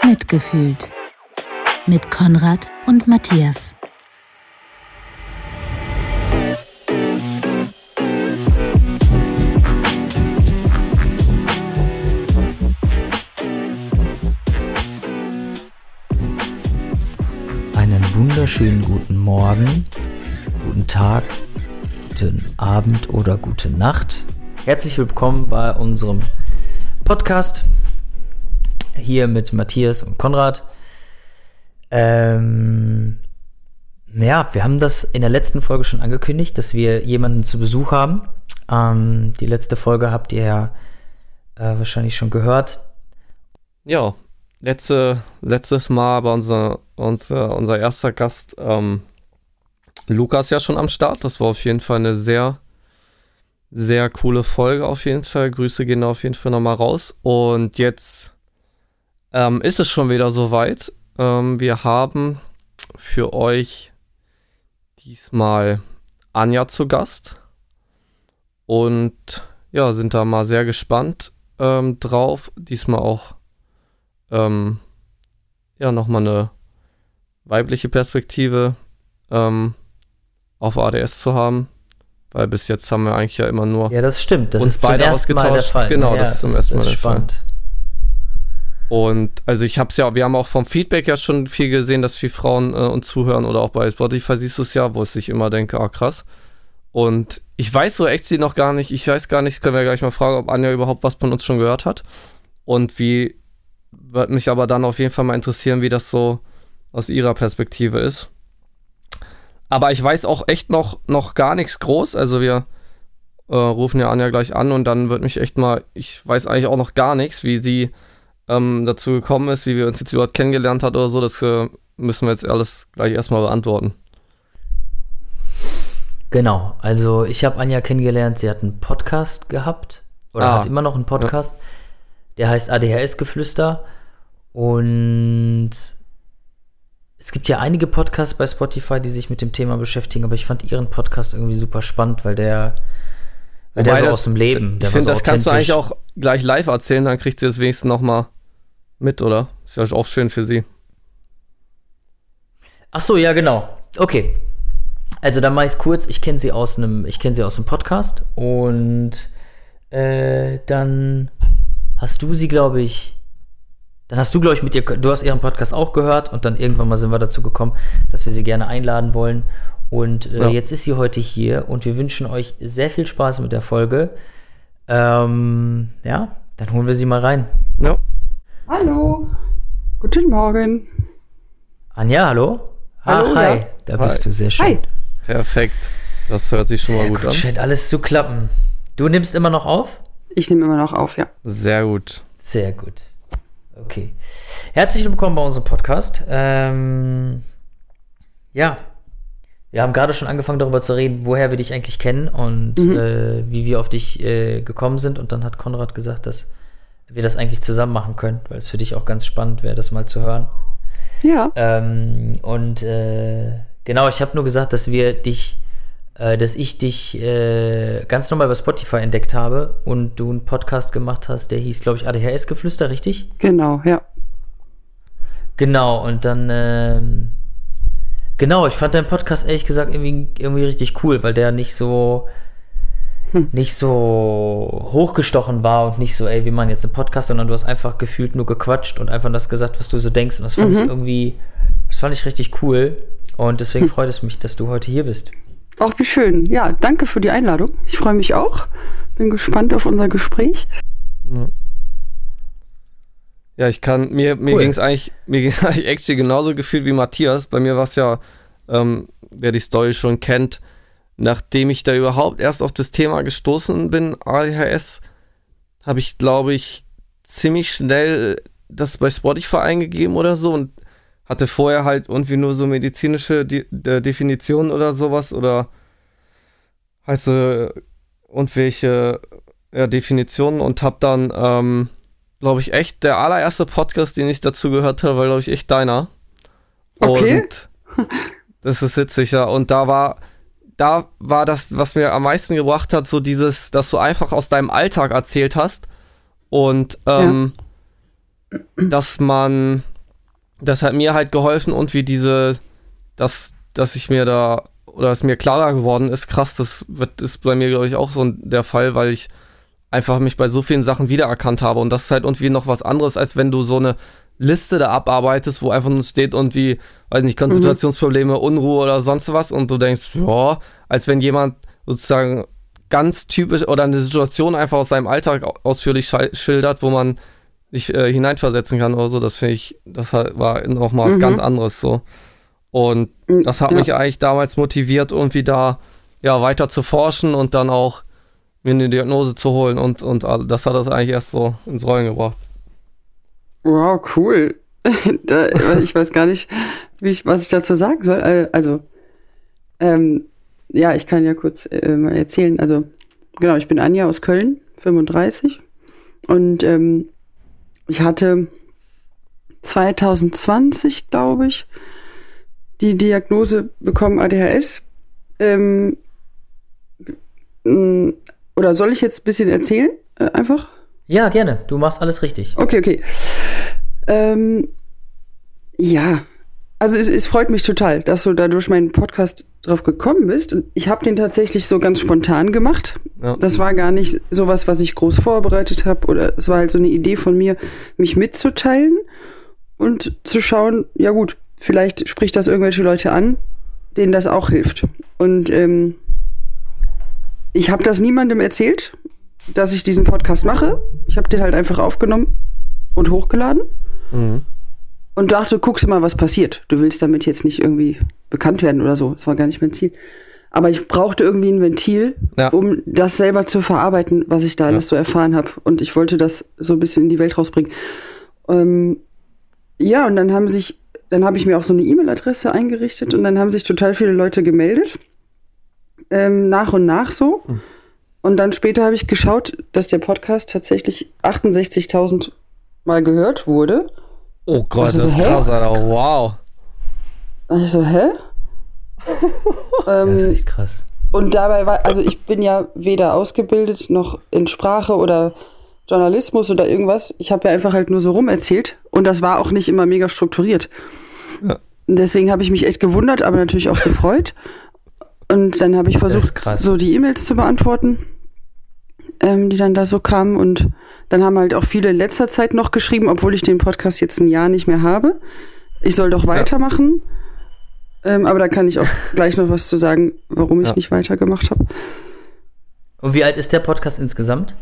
Mitgefühlt mit Konrad und Matthias. Einen wunderschönen guten Morgen, guten Tag, guten Abend oder gute Nacht. Herzlich willkommen bei unserem Podcast hier mit Matthias und Konrad. Wir haben das in der letzten Folge schon angekündigt, dass wir jemanden zu Besuch haben. Die letzte Folge habt ihr ja wahrscheinlich schon gehört. Ja, letztes Mal war unser erster Gast Lukas ja schon am Start. Das war auf jeden Fall eine sehr, sehr coole Folge auf jeden Fall. Grüße gehen auf jeden Fall nochmal raus. Und jetzt ist es schon wieder soweit. Wir haben für euch diesmal Anja zu Gast. Und ja, sind da mal sehr gespannt drauf. Diesmal auch nochmal eine weibliche Perspektive auf ADS zu haben, weil bis jetzt haben wir eigentlich ja immer nur Ja, das stimmt, das uns ist zum beide ersten Mal der Fall. Genau, Ja, das ist zum ersten Mal das der ist spannend. Fall. Und also wir haben auch vom Feedback ja schon viel gesehen, dass viele Frauen uns zuhören oder auch bei Spotify siehst du es ja, wo ich immer denke, krass. Und ich weiß so echt sie noch gar nicht, können wir gleich mal fragen, ob Anja überhaupt was von uns schon gehört hat. Und wird mich aber dann auf jeden Fall mal interessieren, wie das so aus ihrer Perspektive ist. Aber ich weiß auch echt noch gar nichts groß. Also wir rufen ja Anja gleich an und dann ich weiß eigentlich auch noch gar nichts, wie sie dazu gekommen ist, wie wir uns jetzt überhaupt kennengelernt hat oder so. Das müssen wir jetzt alles gleich erstmal beantworten. Genau, also ich habe Anja kennengelernt, sie hat einen Podcast gehabt oder hat immer noch einen Podcast, der heißt ADHS-Geflüster und es gibt ja einige Podcasts bei Spotify, die sich mit dem Thema beschäftigen, aber ich fand ihren Podcast irgendwie super spannend, weil der so aus dem Leben, der ich war finde, so das kannst du authentisch. eigentlich auch gleich live erzählen, dann kriegt sie das wenigstens nochmal mit, oder? Ist ja auch schön für sie. Ach so, ja, genau. Okay. Also dann mache ich es kurz. Ich kenne sie aus dem Podcast und dann hast du, glaube ich, mit ihr, du hast ihren Podcast auch gehört und dann irgendwann mal sind wir dazu gekommen, dass wir sie gerne einladen wollen. Und jetzt ist sie heute hier und wir wünschen euch sehr viel Spaß mit der Folge. Dann holen wir sie mal rein. Ja. Hallo, guten Morgen. Anja, hallo? Hallo, hi, ja. da bist du, sehr schön. Hi. Perfekt. Das hört sich schon mal gut an. Scheint alles zu klappen. Du nimmst immer noch auf? Ich nehme immer noch auf, ja. Sehr gut. Sehr gut. Okay. Herzlich willkommen bei unserem Podcast. Wir haben gerade schon angefangen darüber zu reden, woher wir dich eigentlich kennen und wie wir auf dich gekommen sind. Und dann hat Konrad gesagt, dass wir das eigentlich zusammen machen können, weil es für dich auch ganz spannend wäre, das mal zu hören. Ja. Genau, ich habe nur gesagt, dass ich dich ganz normal bei Spotify entdeckt habe und du einen Podcast gemacht hast, der hieß, glaube ich, ADHS-Geflüster, richtig? Genau, ja. Genau, und dann, ich fand deinen Podcast ehrlich gesagt irgendwie richtig cool, weil der nicht so hochgestochen war und nicht so, wir machen jetzt einen Podcast, sondern du hast einfach gefühlt nur gequatscht und einfach das gesagt, was du so denkst. Und das fand ich richtig cool. Und deswegen freut es mich, dass du heute hier bist. Ach, wie schön. Ja, danke für die Einladung. Ich freue mich auch. Bin gespannt auf unser Gespräch. Ja, mir ging es eigentlich actually genauso gefühlt wie Matthias. Bei mir war es ja, wer die Story schon kennt, nachdem ich da überhaupt erst auf das Thema gestoßen bin, ADHS, habe ich, glaube ich, ziemlich schnell das bei Spotify eingegeben oder so und hatte vorher halt irgendwie nur so medizinische Definitionen oder sowas oder irgendwelche Definitionen und habe dann, glaube ich, echt der allererste Podcast, den ich dazu gehört habe, war, glaube ich, echt deiner. Okay. Und das ist witzig, ja. Und da war das, was mir am meisten gebracht hat, so dieses, dass du einfach aus deinem Alltag erzählt hast und dass man das hat mir halt geholfen und wie dass ich mir da, oder es mir klarer geworden ist, krass, ist bei mir, glaube ich, auch so der Fall, weil ich einfach mich bei so vielen Sachen wiedererkannt habe und das ist halt irgendwie noch was anderes, als wenn du so eine Liste da abarbeitest, wo einfach nur steht irgendwie, weiß nicht, Konzentrationsprobleme, Unruhe oder sonst was und du denkst, ja, als wenn jemand sozusagen ganz typisch oder eine Situation einfach aus seinem Alltag ausführlich schildert, wo man sich hineinversetzen kann oder so, das finde ich, war noch mal was ganz anderes so. Und das hat mich eigentlich damals motiviert, irgendwie da weiter zu forschen und dann auch mir eine Diagnose zu holen und das hat das eigentlich erst so ins Rollen gebracht. Wow, cool. Ich weiß gar nicht, was ich dazu sagen soll. Also, ich kann ja kurz mal erzählen. Also, genau, ich bin Anja aus Köln, 35. Und ich hatte 2020, glaube ich, die Diagnose bekommen, ADHS. Oder soll ich jetzt ein bisschen erzählen? Einfach? Ja, gerne. Du machst alles richtig. Okay. Also es freut mich total, dass du da durch meinen Podcast drauf gekommen bist. Und ich habe den tatsächlich so ganz spontan gemacht. Ja. Das war gar nicht sowas, was ich groß vorbereitet habe. Oder es war halt so eine Idee von mir, mich mitzuteilen und zu schauen, ja gut, vielleicht spricht das irgendwelche Leute an, denen das auch hilft. Und ich habe das niemandem erzählt, dass ich diesen Podcast mache. Ich habe den halt einfach aufgenommen und hochgeladen. Und dachte, guckst du mal, was passiert. Du willst damit jetzt nicht irgendwie bekannt werden oder so. Das war gar nicht mein Ziel. Aber ich brauchte irgendwie ein Ventil, um das selber zu verarbeiten, was ich da alles so erfahren habe. Und ich wollte das so ein bisschen in die Welt rausbringen. Und dann habe ich mir auch so eine E-Mail-Adresse eingerichtet und dann haben sich total viele Leute gemeldet. Nach und nach so. Und dann später habe ich geschaut, dass der Podcast tatsächlich 68.000 Mal gehört wurde. Oh Gott, das ist krass, Alter. Wow. Und ich so, hä? Das ist echt krass. Und dabei also ich bin ja weder ausgebildet noch in Sprache oder Journalismus oder irgendwas. Ich habe ja einfach halt nur so rumerzählt und das war auch nicht immer mega strukturiert. Ja. Deswegen habe ich mich echt gewundert, aber natürlich auch gefreut. Und dann habe ich versucht, so die E-Mails zu beantworten, die dann da so kamen. Und dann haben halt auch viele in letzter Zeit noch geschrieben, obwohl ich den Podcast jetzt ein Jahr nicht mehr habe. Ich soll doch weitermachen. Aber da kann ich auch gleich noch was zu sagen, warum ich nicht weitergemacht habe. Und wie alt ist der Podcast insgesamt?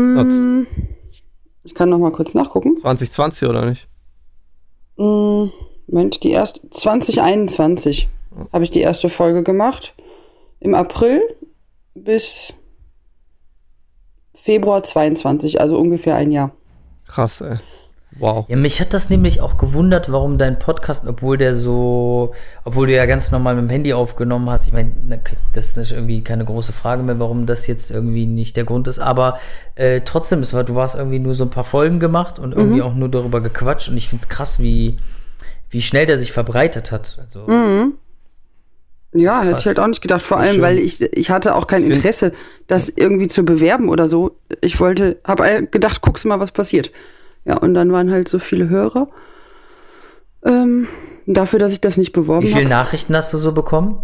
Ich kann noch mal kurz nachgucken. 2020 oder nicht? Moment, 2021 habe ich die erste Folge gemacht. Im April bis Februar 22, also ungefähr ein Jahr. Krass, ey. Wow. Ja, mich hat das nämlich auch gewundert, warum dein Podcast, obwohl du ja ganz normal mit dem Handy aufgenommen hast, ich meine, das ist irgendwie keine große Frage mehr, warum das jetzt irgendwie nicht der Grund ist, aber trotzdem, du hast irgendwie nur so ein paar Folgen gemacht und irgendwie auch nur darüber gequatscht und ich finde es krass, wie schnell der sich verbreitet hat. Also, ja, hätte ich halt auch nicht gedacht, vor allem, weil ich hatte auch kein Interesse, das irgendwie zu bewerben oder so. Ich habe gedacht, guckst du mal, was passiert. Ja, und dann waren halt so viele Hörer. Dafür, dass ich das nicht beworben habe. Wie viele Nachrichten hast du so bekommen?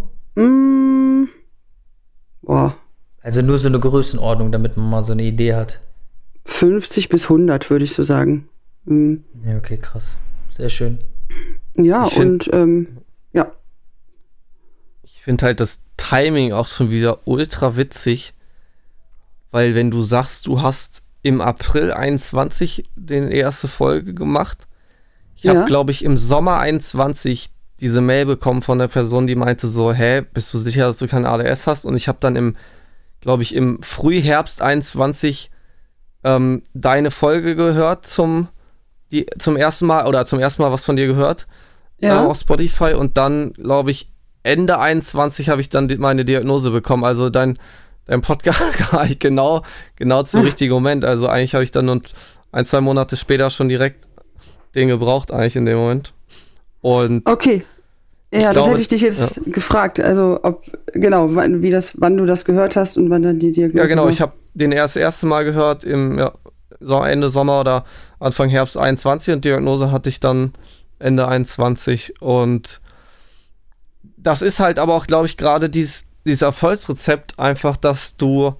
Boah. Also nur so eine Größenordnung, damit man mal so eine Idee hat. 50 bis 100, würde ich so sagen. Ja, okay, krass. Sehr schön. Ja, ja. Ich finde halt das Timing auch schon wieder ultra witzig, weil wenn du sagst, du hast im April 21 die erste Folge gemacht. Ich habe, glaube ich, im Sommer 21 diese Mail bekommen von der Person, die meinte so, bist du sicher, dass du keine ADS hast? Und ich habe dann im Frühherbst 21 deine Folge gehört zum ersten Mal was von dir gehört auf Spotify und dann, glaube ich, Ende 21 habe ich dann meine Diagnose bekommen. Also dein Podcast war genau zum richtigen Moment. Also eigentlich habe ich dann nur 1-2 Monate später schon direkt den gebraucht eigentlich in dem Moment. Und okay. Ja, das hätte ich dich jetzt gefragt. Also wann du das gehört hast und wann dann die Diagnose Ja, genau. war. Ich habe den erste Mal gehört im Ende Sommer oder Anfang Herbst 21 und die Diagnose hatte ich dann Ende 21. Und das ist halt aber auch, glaube ich, gerade dieses Erfolgsrezept einfach, dass du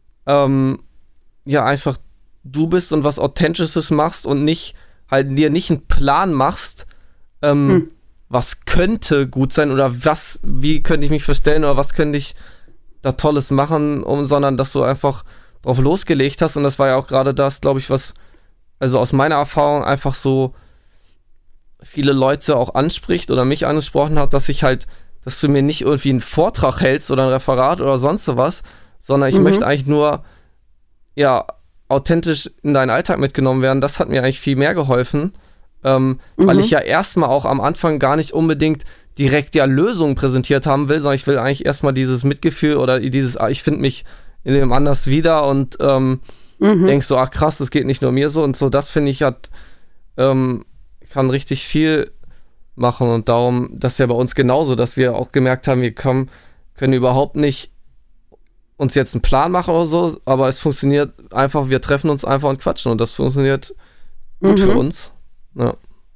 einfach du bist und was Authentisches machst und nicht halt dir nicht einen Plan machst, was könnte gut sein oder wie könnte ich mich verstellen oder was könnte ich da Tolles machen, sondern dass du einfach drauf losgelegt hast. Und das war ja auch gerade das, glaube ich, was also aus meiner Erfahrung einfach so viele Leute auch anspricht oder mich angesprochen hat, dass du mir nicht irgendwie einen Vortrag hältst oder ein Referat oder sonst was, sondern ich möchte eigentlich nur authentisch in deinen Alltag mitgenommen werden. Das hat mir eigentlich viel mehr geholfen, weil ich ja erstmal auch am Anfang gar nicht unbedingt direkt Lösungen präsentiert haben will, sondern ich will eigentlich erstmal dieses Mitgefühl oder dieses, ich finde mich in dem anders wieder und denkst so, ach krass, das geht nicht nur mir so und so. Das finde ich kann richtig viel machen und darum, das ist ja bei uns genauso, dass wir auch gemerkt haben, wir können überhaupt nicht uns jetzt einen Plan machen oder so, aber es funktioniert einfach, wir treffen uns einfach und quatschen und das funktioniert gut für uns. Ja.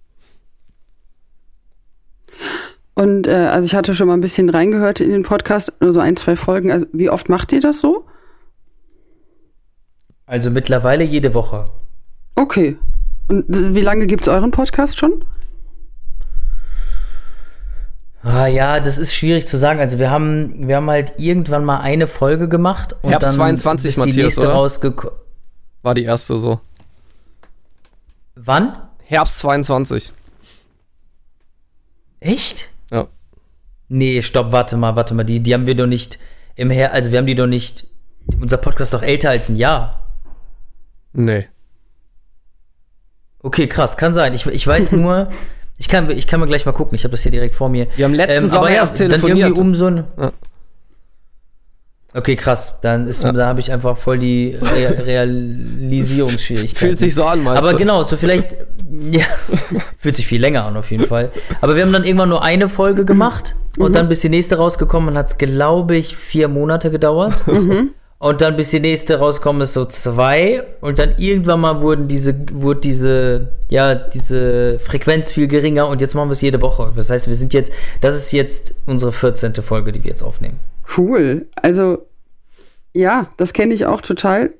Und also ich hatte schon mal ein bisschen reingehört in den Podcast, nur so 1-2 Folgen. Also wie oft macht ihr das so? Also mittlerweile jede Woche. Okay. Und wie lange gibt es euren Podcast schon? Ja, das ist schwierig zu sagen. Also wir haben halt irgendwann mal eine Folge gemacht und Herbst dann 22, ist die Matthias, nächste oder? rausgekommen. War die erste so. Wann? Herbst 22. Echt? Ja. Nee, stopp, warte mal. Die haben wir doch nicht also wir haben die doch nicht, unser Podcast ist doch älter als ein Jahr. Nee. Okay, krass, kann sein. Ich weiß nur, ich kann mal gleich mal gucken, ich habe das hier direkt vor mir. Wir haben letzten Sommer erst telefoniert. Dann irgendwie so ein... Ja. Okay, krass, da habe ich einfach voll die Realisierungsschwierigkeiten. Fühlt sich so an, meinst du? Aber genau, so vielleicht, fühlt sich viel länger an auf jeden Fall. Aber wir haben dann irgendwann nur eine Folge gemacht und dann bis die nächste rausgekommen hat es, glaube ich, 4 Monate gedauert. Und dann bis die nächste rausgekommen ist so 2 und dann irgendwann mal wurde diese Frequenz viel geringer und jetzt machen wir es jede Woche. Das heißt, das ist jetzt unsere 14. Folge, die wir jetzt aufnehmen. Cool. Also, ja, das kenne ich auch total.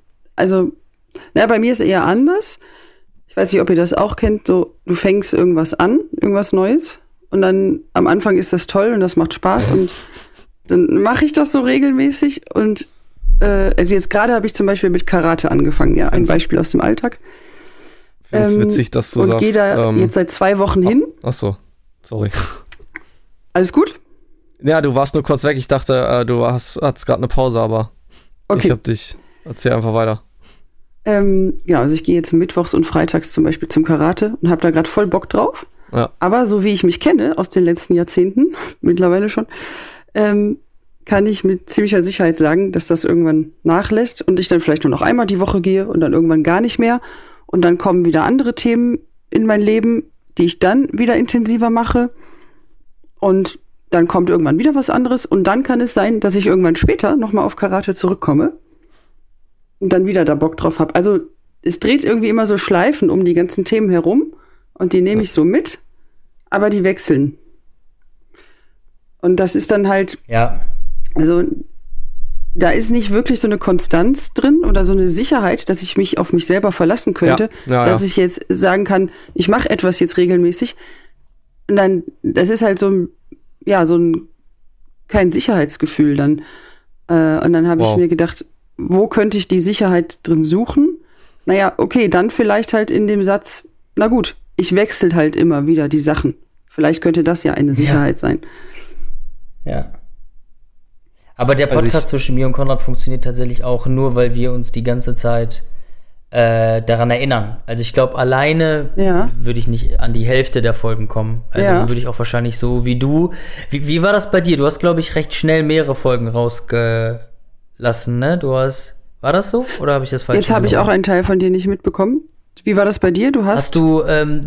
Bei mir ist es eher anders. Ich weiß nicht, ob ihr das auch kennt. So, du fängst irgendwas an, irgendwas Neues. Und dann am Anfang ist das toll und das macht Spaß. Und dann mache ich das so regelmäßig. Und also jetzt gerade habe ich zum Beispiel mit Karate angefangen. Ja, ein Beispiel aus dem Alltag. Ich finde es witzig, dass du sagst. Und gehe da jetzt seit 2 Wochen hin. Ach so, sorry. Alles gut? Ja, du warst nur kurz weg. Ich dachte, du hattest gerade eine Pause, aber okay. Erzähl einfach weiter. Also ich gehe jetzt mittwochs und freitags zum Beispiel zum Karate und habe da gerade voll Bock drauf. Ja. Aber so wie ich mich kenne aus den letzten Jahrzehnten, mittlerweile schon, kann ich mit ziemlicher Sicherheit sagen, dass das irgendwann nachlässt und ich dann vielleicht nur noch einmal die Woche gehe und dann irgendwann gar nicht mehr. Und dann kommen wieder andere Themen in mein Leben, die ich dann wieder intensiver mache. Und dann kommt irgendwann wieder was anderes und dann kann es sein, dass ich irgendwann später nochmal auf Karate zurückkomme und dann wieder da Bock drauf habe. Also es dreht irgendwie immer so Schleifen um die ganzen Themen herum und die nehme ich so mit, aber die wechseln. Und das ist dann halt, also da ist nicht wirklich so eine Konstanz drin oder so eine Sicherheit, dass ich mich auf mich selber verlassen könnte, dass ich jetzt sagen kann, ich mache etwas jetzt regelmäßig. Und dann, das ist halt so ein kein Sicherheitsgefühl dann. Und dann habe ich mir gedacht, wo könnte ich die Sicherheit drin suchen? Naja, okay, dann vielleicht halt in dem Satz, na gut, ich wechsle halt immer wieder die Sachen. Vielleicht könnte das ja eine Sicherheit sein. Ja. Aber der Podcast zwischen mir und Konrad funktioniert tatsächlich auch nur, weil wir uns die ganze Zeit daran erinnern. Also ich glaube, alleine würde ich nicht an die Hälfte der Folgen kommen. Also würde ich auch wahrscheinlich so wie du. Wie war das bei dir? Du hast, glaube ich, recht schnell mehrere Folgen rausgelassen, ne? War das so? Oder habe ich das falsch Jetzt habe ich auch einen Teil von dir nicht mitbekommen. Wie war das bei dir? Hast du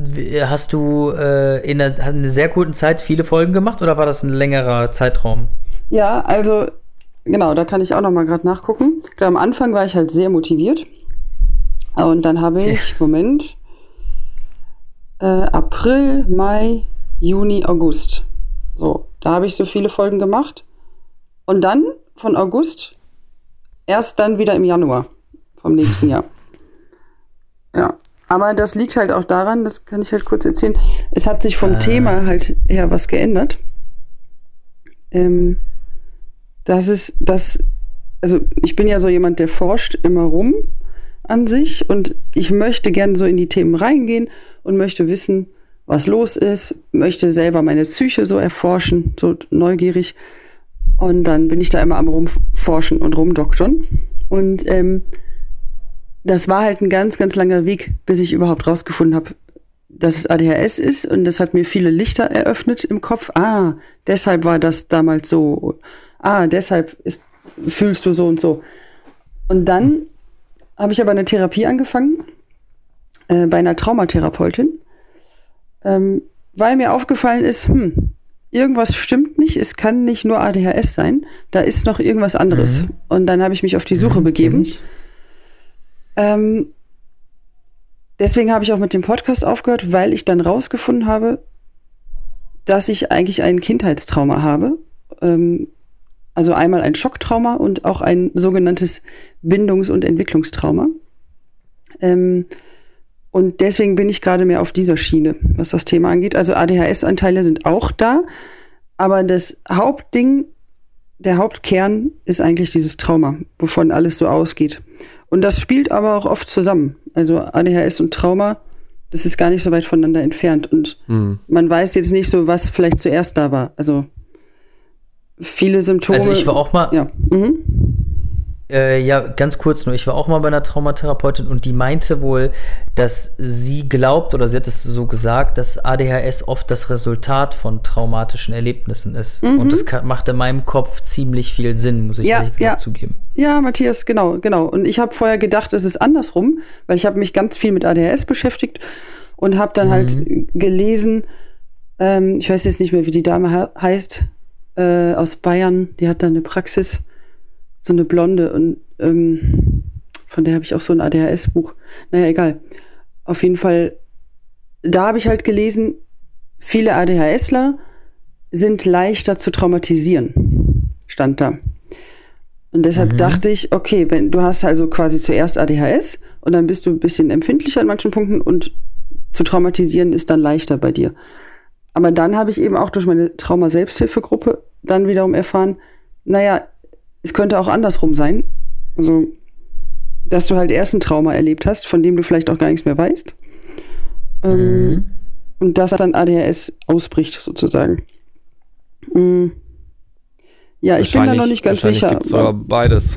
in einer sehr kurzen Zeit viele Folgen gemacht oder war das ein längerer Zeitraum? Ja, also genau, da kann ich auch noch mal gerade nachgucken. Am Anfang war ich halt sehr motiviert. Und dann habe ich, April, Mai, Juni, August. So, da habe ich so viele Folgen gemacht. Und dann von August erst dann wieder im Januar vom nächsten Jahr. Ja, aber das liegt halt auch daran, das kann ich halt kurz erzählen, es hat sich vom Thema halt her was geändert. Also ich bin ja so jemand, der forscht immer rum an sich und ich möchte gerne so in die Themen reingehen und möchte wissen, was los ist, möchte selber meine Psyche so erforschen, so neugierig. Und dann bin ich da immer am Rumforschen und rumdoktern. Und das war halt ein ganz, ganz langer Weg, bis ich überhaupt rausgefunden habe, dass es ADHS ist. Und das hat mir viele Lichter eröffnet im Kopf. Deshalb war das damals so. Deshalb fühlst du so und so. Und dann habe ich aber eine Therapie angefangen bei einer Traumatherapeutin, weil mir aufgefallen ist, irgendwas stimmt nicht, es kann nicht nur ADHS sein, da ist noch irgendwas anderes. Und dann habe ich mich auf die Suche begeben. Deswegen habe ich auch mit dem Podcast aufgehört, weil ich dann rausgefunden habe, dass ich eigentlich ein Kindheitstrauma habe. Also einmal ein Schocktrauma und auch ein sogenanntes Bindungs- und Entwicklungstrauma. Und deswegen bin ich gerade mehr auf dieser Schiene, was das Thema angeht. Also ADHS-Anteile sind auch da, aber das Hauptding, der Hauptkern ist eigentlich dieses Trauma, wovon alles so ausgeht. Und das spielt aber auch oft zusammen. Also ADHS und Trauma, das ist gar nicht so weit voneinander entfernt. Und man weiß jetzt nicht so, was vielleicht zuerst da war. Also viele Symptome. Also ich war auch mal, ja. Ja, ganz kurz nur, ich war auch mal bei einer Traumatherapeutin und die meinte wohl, dass sie glaubt, oder sie hat es so gesagt, dass ADHS oft das Resultat von traumatischen Erlebnissen ist. Und das macht in meinem Kopf ziemlich viel Sinn, muss ich ehrlich gesagt zugeben. Ja, Matthias, genau. Und ich habe vorher gedacht, es ist andersrum, weil ich habe mich ganz viel mit ADHS beschäftigt und habe dann halt gelesen, ich weiß jetzt nicht mehr, wie die Dame heißt, aus Bayern, die hat da eine Praxis, so eine Blonde, und von der habe ich auch so ein ADHS-Buch. Naja, egal. Auf jeden Fall, da habe ich halt gelesen, viele ADHSler sind leichter zu traumatisieren, stand da. Und deshalb dachte ich, okay, wenn du hast also quasi zuerst ADHS und dann bist du ein bisschen empfindlicher an manchen Punkten und zu traumatisieren ist dann leichter bei dir. Aber dann habe ich eben auch durch meine Trauma-Selbsthilfegruppe dann wiederum erfahren, naja, es könnte auch andersrum sein. Also, dass du halt erst ein Trauma erlebt hast, von dem du vielleicht auch gar nichts mehr weißt. Und dass dann ADHS ausbricht, sozusagen. Ja, ich bin da noch nicht ganz sicher. Gibt's aber beides.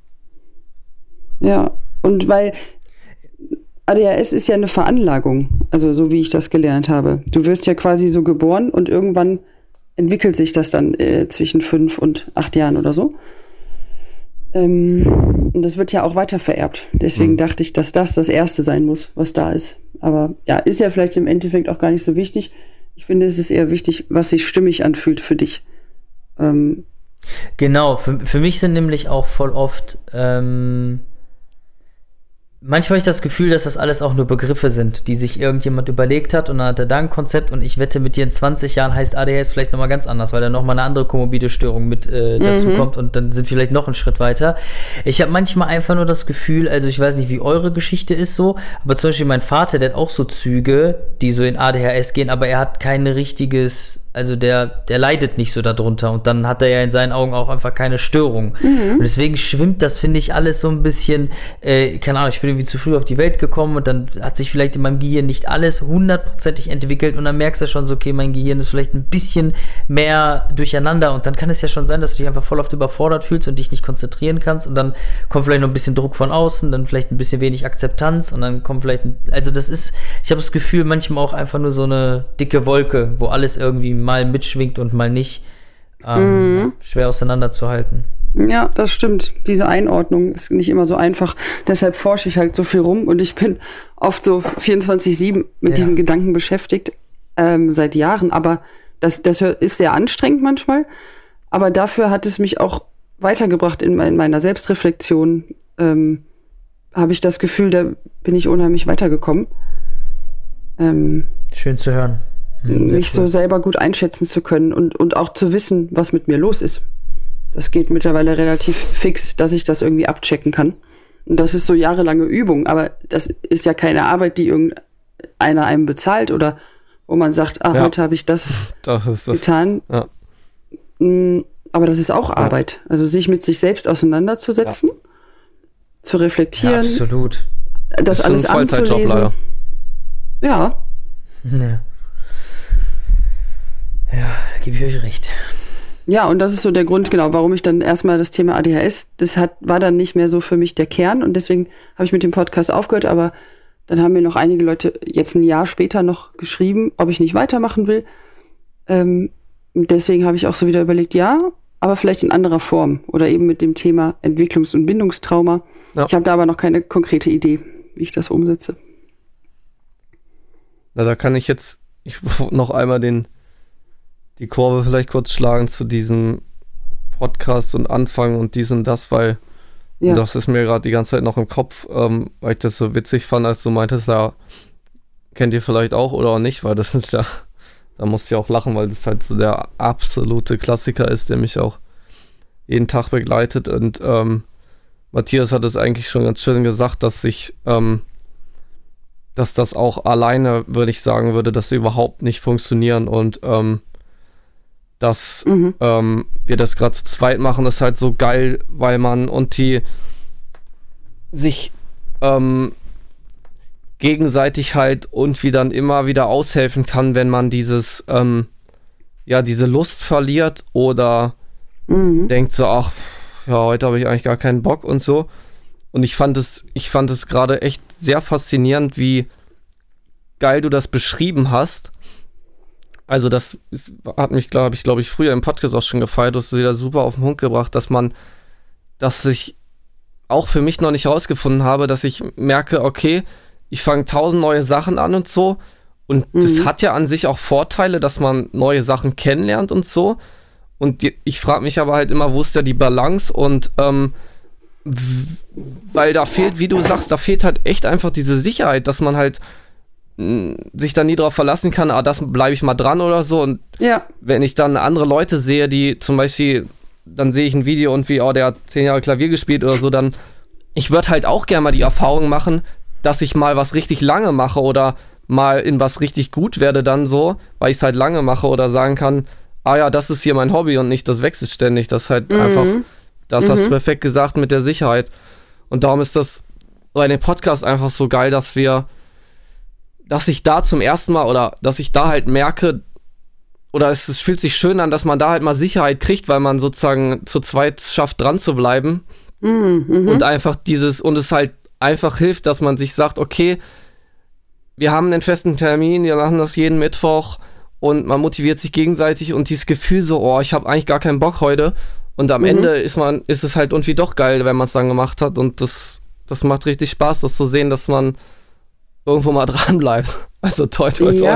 Ja, und weil ADHS ist ja eine Veranlagung, also so wie ich das gelernt habe. Du wirst ja quasi so geboren und irgendwann entwickelt sich das dann zwischen 5 und 8 Jahren oder so. Und das wird ja auch weiter vererbt. Deswegen dachte ich, dass das Erste sein muss, was da ist. Aber ja, ist ja vielleicht im Endeffekt auch gar nicht so wichtig. Ich finde, es ist eher wichtig, was sich stimmig anfühlt für dich. Genau, für mich sind nämlich auch voll oft manchmal habe ich das Gefühl, dass das alles auch nur Begriffe sind, die sich irgendjemand überlegt hat und dann hat er da ein Konzept und ich wette, mit dir in 20 Jahren heißt ADHS vielleicht nochmal ganz anders, weil da nochmal eine andere komorbide Störung mit dazu kommt und dann sind wir vielleicht noch einen Schritt weiter. Ich habe manchmal einfach nur das Gefühl, also ich weiß nicht, wie eure Geschichte ist so, aber zum Beispiel mein Vater, der hat auch so Züge, die so in ADHS gehen, aber er hat kein richtiges, also der leidet nicht so darunter und dann hat er ja in seinen Augen auch einfach keine Störung. Und deswegen schwimmt das, finde ich, alles so ein bisschen, keine Ahnung, ich bin irgendwie zu früh auf die Welt gekommen und dann hat sich vielleicht in meinem Gehirn nicht alles 100%ig entwickelt und dann merkst du schon so, okay, mein Gehirn ist vielleicht ein bisschen mehr durcheinander und dann kann es ja schon sein, dass du dich einfach voll oft überfordert fühlst und dich nicht konzentrieren kannst und dann kommt vielleicht noch ein bisschen Druck von außen, dann vielleicht ein bisschen wenig Akzeptanz und dann kommt vielleicht, also das ist, ich habe das Gefühl, manchmal auch einfach nur so eine dicke Wolke, wo alles irgendwie mal mitschwingt und mal nicht, schwer auseinanderzuhalten. Ja, das stimmt. Diese Einordnung ist nicht immer so einfach. Deshalb forsche ich halt so viel rum und ich bin oft so 24/7 mit diesen Gedanken beschäftigt, seit Jahren. Aber das ist sehr anstrengend manchmal. Aber dafür hat es mich auch weitergebracht in meiner Selbstreflexion. Habe ich das Gefühl, da bin ich unheimlich weitergekommen. Schön zu hören. Mich so selber gut einschätzen zu können und auch zu wissen, was mit mir los ist. Das geht mittlerweile relativ fix, dass ich das irgendwie abchecken kann. Und das ist so jahrelange Übung, aber das ist ja keine Arbeit, die irgendeiner einem bezahlt oder wo man sagt, heute habe ich das getan. Ja. Aber das ist auch Arbeit. Also sich mit sich selbst auseinanderzusetzen, zu reflektieren. Ja, absolut. Das alles anzulesen. Leider. Ja. Ja, da gebe ich euch recht. Ja, und das ist so der Grund, genau, warum ich dann erstmal das Thema ADHS, war dann nicht mehr so für mich der Kern und deswegen habe ich mit dem Podcast aufgehört, aber dann haben mir noch einige Leute jetzt ein Jahr später noch geschrieben, ob ich nicht weitermachen will. Deswegen habe ich auch so wieder überlegt, ja, aber vielleicht in anderer Form oder eben mit dem Thema Entwicklungs- und Bindungstrauma. Ja. Ich habe da aber noch keine konkrete Idee, wie ich das umsetze. Na, da kann ich noch einmal die Kurve vielleicht kurz schlagen zu diesem Podcast und Anfang und dies und das, weil das ist mir gerade die ganze Zeit noch im Kopf, weil ich das so witzig fand, als du meintest, ja, kennt ihr vielleicht auch oder auch nicht, weil das ist ja, da musst du ja auch lachen, weil das halt so der absolute Klassiker ist, der mich auch jeden Tag begleitet und Matthias hat es eigentlich schon ganz schön gesagt, dass das auch alleine, würde ich sagen, würde das überhaupt nicht funktionieren und dass wir das gerade zu zweit machen, ist halt so geil, weil man und die sich gegenseitig halt und wie dann immer wieder aushelfen kann, wenn man diese Lust verliert oder denkt so, ach, ja, heute habe ich eigentlich gar keinen Bock und so. Und ich fand es gerade echt sehr faszinierend, wie geil du das beschrieben hast. Also das hat mich, glaube ich, früher im Podcast auch schon gefeiert, du hast es wieder super auf den Punkt gebracht, dass ich auch für mich noch nicht herausgefunden habe, dass ich merke, okay, ich fange 1000 neue Sachen an und so und das hat ja an sich auch Vorteile, dass man neue Sachen kennenlernt und so und ich frage mich aber halt immer, wo ist da die Balance und weil da fehlt, wie du sagst, da fehlt halt echt einfach diese Sicherheit, dass man halt sich da nie drauf verlassen kann, das bleibe ich mal dran oder so und wenn ich dann andere Leute sehe, die zum Beispiel, dann sehe ich ein Video und wie, der hat 10 Jahre Klavier gespielt oder so, dann, ich würde halt auch gerne mal die Erfahrung machen, dass ich mal was richtig lange mache oder mal in was richtig gut werde dann so, weil ich es halt lange mache oder sagen kann, das ist hier mein Hobby und nicht, das wechselt ständig, das halt einfach, das hast du perfekt gesagt mit der Sicherheit und darum ist das bei dem Podcast einfach so geil, dass ich da zum ersten Mal oder dass ich da halt merke, oder es fühlt sich schön an, dass man da halt mal Sicherheit kriegt, weil man sozusagen zu zweit schafft, dran zu bleiben. Und einfach und es halt einfach hilft, dass man sich sagt, okay, wir haben einen festen Termin, wir machen das jeden Mittwoch und man motiviert sich gegenseitig und dieses Gefühl so, ich habe eigentlich gar keinen Bock heute und am Ende ist es halt irgendwie doch geil, wenn man es dann gemacht hat und das macht richtig Spaß, das zu sehen, dass man irgendwo mal dran bleibt. Also toi.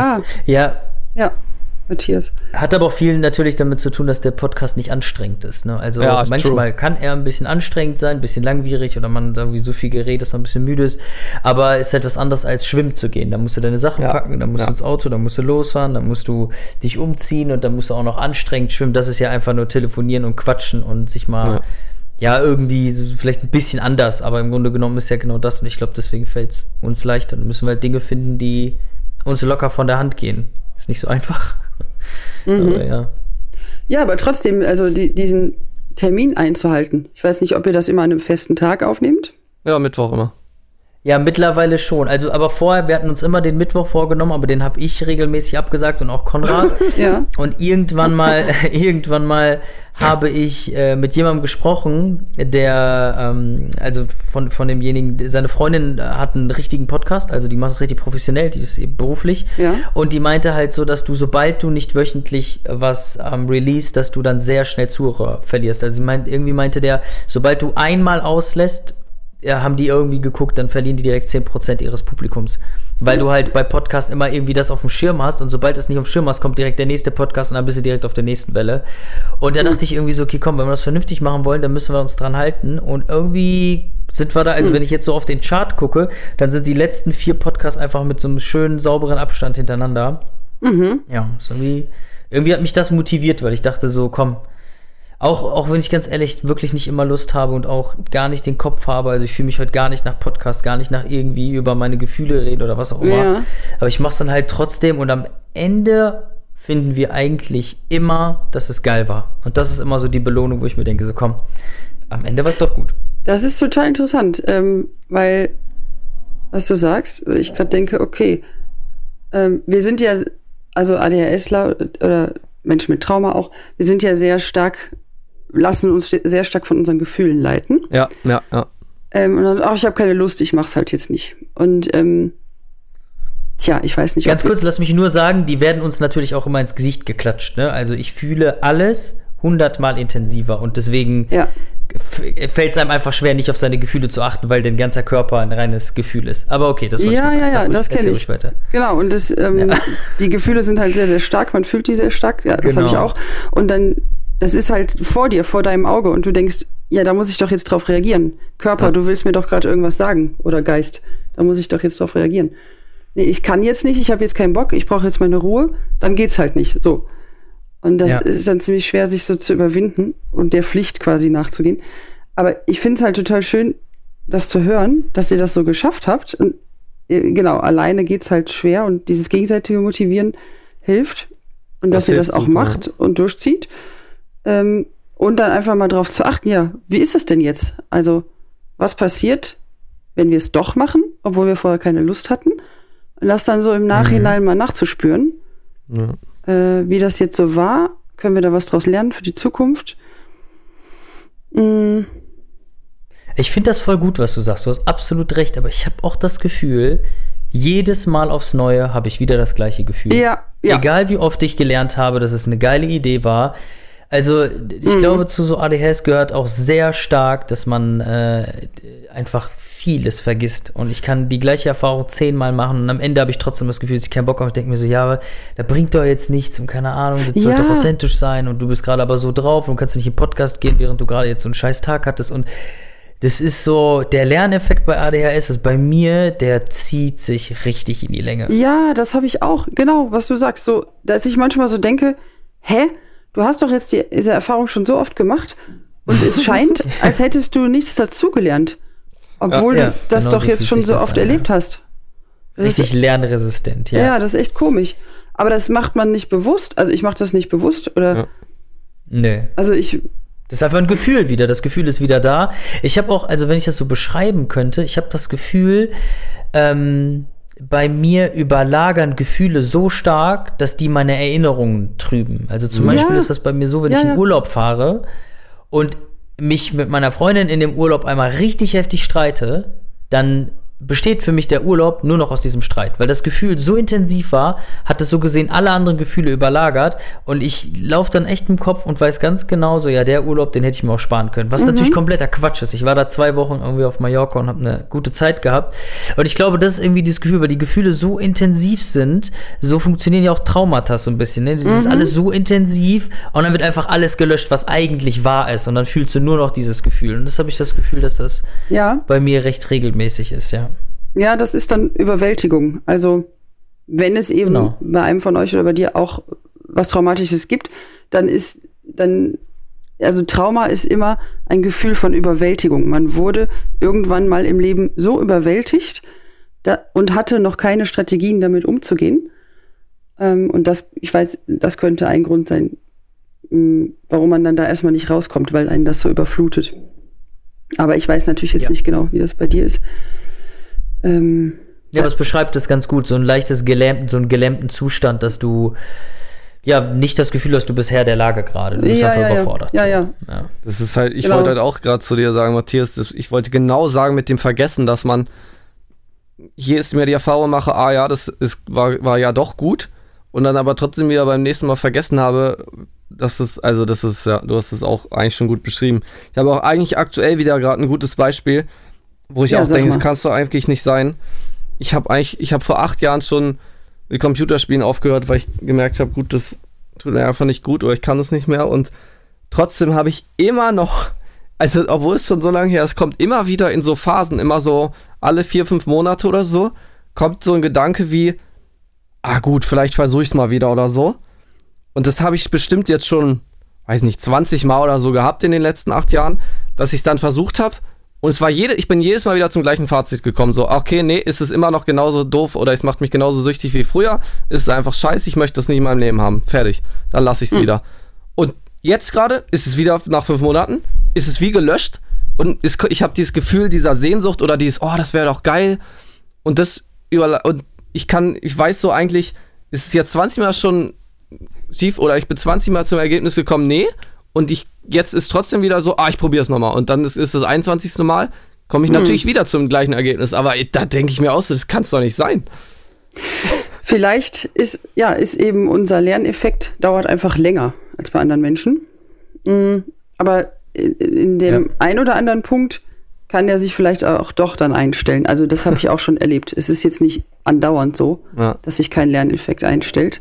Ja, Matthias. Hat aber auch viel natürlich damit zu tun, dass der Podcast nicht anstrengend ist. Ne? Also manchmal kann er ein bisschen anstrengend sein, ein bisschen langwierig oder man irgendwie so viel gerät, dass man ein bisschen müde ist. Aber es ist etwas anderes als schwimmen zu gehen. Da musst du deine Sachen packen, dann musst du ins Auto, dann musst du losfahren, dann musst du dich umziehen und dann musst du auch noch anstrengend schwimmen. Das ist ja einfach nur telefonieren und quatschen und sich mal irgendwie so vielleicht ein bisschen anders, aber im Grunde genommen ist ja genau das und ich glaube, deswegen fällt es uns leichter. Dann müssen wir halt Dinge finden, die uns locker von der Hand gehen. Ist nicht so einfach. Aber ja, aber trotzdem, also diesen Termin einzuhalten. Ich weiß nicht, ob ihr das immer an einem festen Tag aufnehmt? Ja, Mittwoch immer. Ja, mittlerweile schon. Also, aber vorher, wir hatten uns immer den Mittwoch vorgenommen, aber den habe ich regelmäßig abgesagt und auch Konrad. Und irgendwann mal habe ich mit jemandem gesprochen, der, also von demjenigen, seine Freundin hat einen richtigen Podcast, also die macht das richtig professionell, die ist eben beruflich. Ja. Und die meinte halt so, dass du, sobald du nicht wöchentlich was release, dass du dann sehr schnell Zuhörer verlierst. Also irgendwie meinte der, sobald du einmal auslässt, haben die irgendwie geguckt, dann verlieren die direkt 10% ihres Publikums. Weil du halt bei Podcast immer irgendwie das auf dem Schirm hast und sobald es nicht auf dem Schirm hast, kommt direkt der nächste Podcast und dann bist du direkt auf der nächsten Welle. Und da dachte ich irgendwie so, okay, komm, wenn wir das vernünftig machen wollen, dann müssen wir uns dran halten und irgendwie sind wir da, also wenn ich jetzt so auf den Chart gucke, dann sind die letzten 4 Podcasts einfach mit so einem schönen, sauberen Abstand hintereinander. Ja, ist irgendwie hat mich das motiviert, weil ich dachte so, komm, auch wenn ich ganz ehrlich wirklich nicht immer Lust habe und auch gar nicht den Kopf habe, also ich fühle mich heute gar nicht nach Podcast, gar nicht nach irgendwie über meine Gefühle reden oder was auch immer, Ja. aber ich mach's dann halt trotzdem und am Ende finden wir eigentlich immer, dass es geil war. Und das ist immer so die Belohnung, wo ich mir denke, so komm, am Ende war es doch gut. Das ist total interessant, weil, was du sagst, ich gerade denke, okay, wir sind ja, also ADHSler oder Menschen mit Trauma auch, wir sind ja sehr stark, lassen uns sehr stark von unseren Gefühlen leiten. Ja. Und dann, ich habe keine Lust, ich mach's halt jetzt nicht. Und tja, ich weiß nicht. Ganz kurz, lass mich nur sagen, die werden uns natürlich auch immer ins Gesicht geklatscht. Ne? Also ich fühle alles 100-mal intensiver und deswegen fällt es einem einfach schwer, nicht auf seine Gefühle zu achten, weil dein ganzer Körper ein reines Gefühl ist. Aber okay, das wollte ich sagen. Ja, das kenne ich. Weiter. Genau, und die Gefühle sind halt sehr, sehr stark, man fühlt die sehr stark, ja, das habe ich auch. Und dann, das ist halt vor dir, vor deinem Auge und du denkst, ja, da muss ich doch jetzt drauf reagieren. Körper, du willst mir doch gerade irgendwas sagen oder Geist, da muss ich doch jetzt drauf reagieren. Nee, ich kann jetzt nicht, ich habe jetzt keinen Bock, ich brauche jetzt meine Ruhe, dann geht's halt nicht, so. Und das ist dann ziemlich schwer, sich so zu überwinden und der Pflicht quasi nachzugehen. Aber ich finde es halt total schön, das zu hören, dass ihr das so geschafft habt. Und genau, alleine geht's halt schwer und dieses gegenseitige Motivieren hilft. Und dass ihr das auch macht und durchzieht. Und dann einfach mal drauf zu achten, ja, wie ist es denn jetzt? Also, was passiert, wenn wir es doch machen, obwohl wir vorher keine Lust hatten? Und das dann so im Nachhinein mal nachzuspüren. Ja. Wie das jetzt so war, können wir da was draus lernen für die Zukunft? Ich finde das voll gut, was du sagst. Du hast absolut recht, aber ich habe auch das Gefühl, jedes Mal aufs Neue habe ich wieder das gleiche Gefühl. Ja. Egal wie oft ich gelernt habe, dass es eine geile Idee war. Also ich glaube, zu so ADHS gehört auch sehr stark, dass man einfach vieles vergisst. Und ich kann die gleiche Erfahrung 10-mal machen und am Ende habe ich trotzdem das Gefühl, dass ich keinen Bock habe. Ich denke mir so, ja, aber da bringt doch jetzt nichts und keine Ahnung, das soll doch authentisch sein und du bist gerade aber so drauf und du kannst nicht in den Podcast gehen, während du gerade jetzt so einen scheiß Tag hattest. Und das ist so, der Lerneffekt bei ADHS ist bei mir, der zieht sich richtig in die Länge. Ja, das habe ich auch. Genau, was du sagst. So, dass ich manchmal so denke, du hast doch jetzt diese Erfahrung schon so oft gemacht und es scheint, als hättest du nichts dazugelernt. Obwohl du das genau doch so jetzt schon so oft erlebt hast. Das richtig lernresistent, ja. Ja, das ist echt komisch. Aber das macht man nicht bewusst. Also ich mache das nicht bewusst, oder? Ja. Nö. Also das ist einfach ein Gefühl wieder. Das Gefühl ist wieder da. Ich habe auch, also wenn ich das so beschreiben könnte, ich habe das Gefühl, bei mir überlagern Gefühle so stark, dass die meine Erinnerungen trüben. Also zum Beispiel ist das bei mir so, wenn ich in Urlaub fahre und mich mit meiner Freundin in dem Urlaub einmal richtig heftig streite, dann besteht für mich der Urlaub nur noch aus diesem Streit, weil das Gefühl so intensiv war, hat es so gesehen alle anderen Gefühle überlagert und ich laufe dann echt im Kopf und weiß ganz genau so, ja, der Urlaub, den hätte ich mir auch sparen können, was natürlich kompletter Quatsch ist. Ich war da 2 Wochen irgendwie auf Mallorca und habe eine gute Zeit gehabt und ich glaube, das ist irgendwie dieses Gefühl, weil die Gefühle so intensiv sind, so funktionieren ja auch Traumata so ein bisschen, ne? Das ist alles so intensiv und dann wird einfach alles gelöscht, was eigentlich wahr ist und dann fühlst du nur noch dieses Gefühl und das habe ich das Gefühl, dass das bei mir recht regelmäßig ist, ja. Ja, das ist dann Überwältigung. Also, wenn es eben bei einem von euch oder bei dir auch was Traumatisches gibt, also Trauma ist immer ein Gefühl von Überwältigung. Man wurde irgendwann mal im Leben so überwältigt und hatte noch keine Strategien, damit umzugehen. Und ich weiß, das könnte ein Grund sein, warum man dann da erstmal nicht rauskommt, weil einen das so überflutet. Aber ich weiß natürlich jetzt nicht genau, wie das bei dir ist. Aber es beschreibt das ganz gut, so ein leichtes gelähmten Zustand, dass du nicht das Gefühl hast, du bist Herr der Lage gerade. Du bist einfach überfordert. Ja. Das ist halt, ich wollte halt auch gerade zu dir sagen, Matthias, ich wollte genau sagen mit dem Vergessen, dass man hier ist mir die Erfahrung mache, war ja doch gut und dann aber trotzdem wieder beim nächsten Mal vergessen habe, du hast es auch eigentlich schon gut beschrieben. Ich habe auch eigentlich aktuell wieder gerade ein gutes Beispiel, wo ich auch denke, das kannst du eigentlich nicht sein. Ich habe vor 8 Jahren schon mit Computerspielen aufgehört, weil ich gemerkt habe, gut, das tut mir einfach nicht gut oder ich kann es nicht mehr und trotzdem habe ich immer noch also obwohl es schon so lange her ist, kommt immer wieder in so Phasen, immer so alle 4-5 Monate oder so, kommt so ein Gedanke wie, gut, vielleicht versuche ich es mal wieder oder so. Und das habe ich bestimmt jetzt schon, weiß nicht, 20 Mal oder so gehabt in den letzten 8 Jahren, dass ich es dann versucht habe. Und ich bin jedes Mal wieder zum gleichen Fazit gekommen. So, okay, nee, ist es immer noch genauso doof oder es macht mich genauso süchtig wie früher. Ist es einfach scheiße, ich möchte das nicht in meinem Leben haben. Fertig. Dann lasse ich es wieder. Und jetzt gerade ist es wieder nach 5 Monaten, ist es wie gelöscht. Und ich habe dieses Gefühl dieser Sehnsucht oder dieses, das wäre doch geil. Und ich weiß so eigentlich, ist es jetzt 20 Mal schon schief oder ich bin 20 Mal zum Ergebnis gekommen, nee. Und jetzt ist trotzdem wieder so, ich probiere es nochmal. Und dann ist das 21. Mal, komme ich natürlich wieder zum gleichen Ergebnis. Aber da denke ich mir aus, das kann es doch nicht sein. Vielleicht ist eben unser Lerneffekt dauert einfach länger als bei anderen Menschen. Aber in dem ein oder anderen Punkt kann der sich vielleicht auch doch dann einstellen. Also das habe ich auch schon erlebt. Es ist jetzt nicht andauernd so, dass sich kein Lerneffekt einstellt.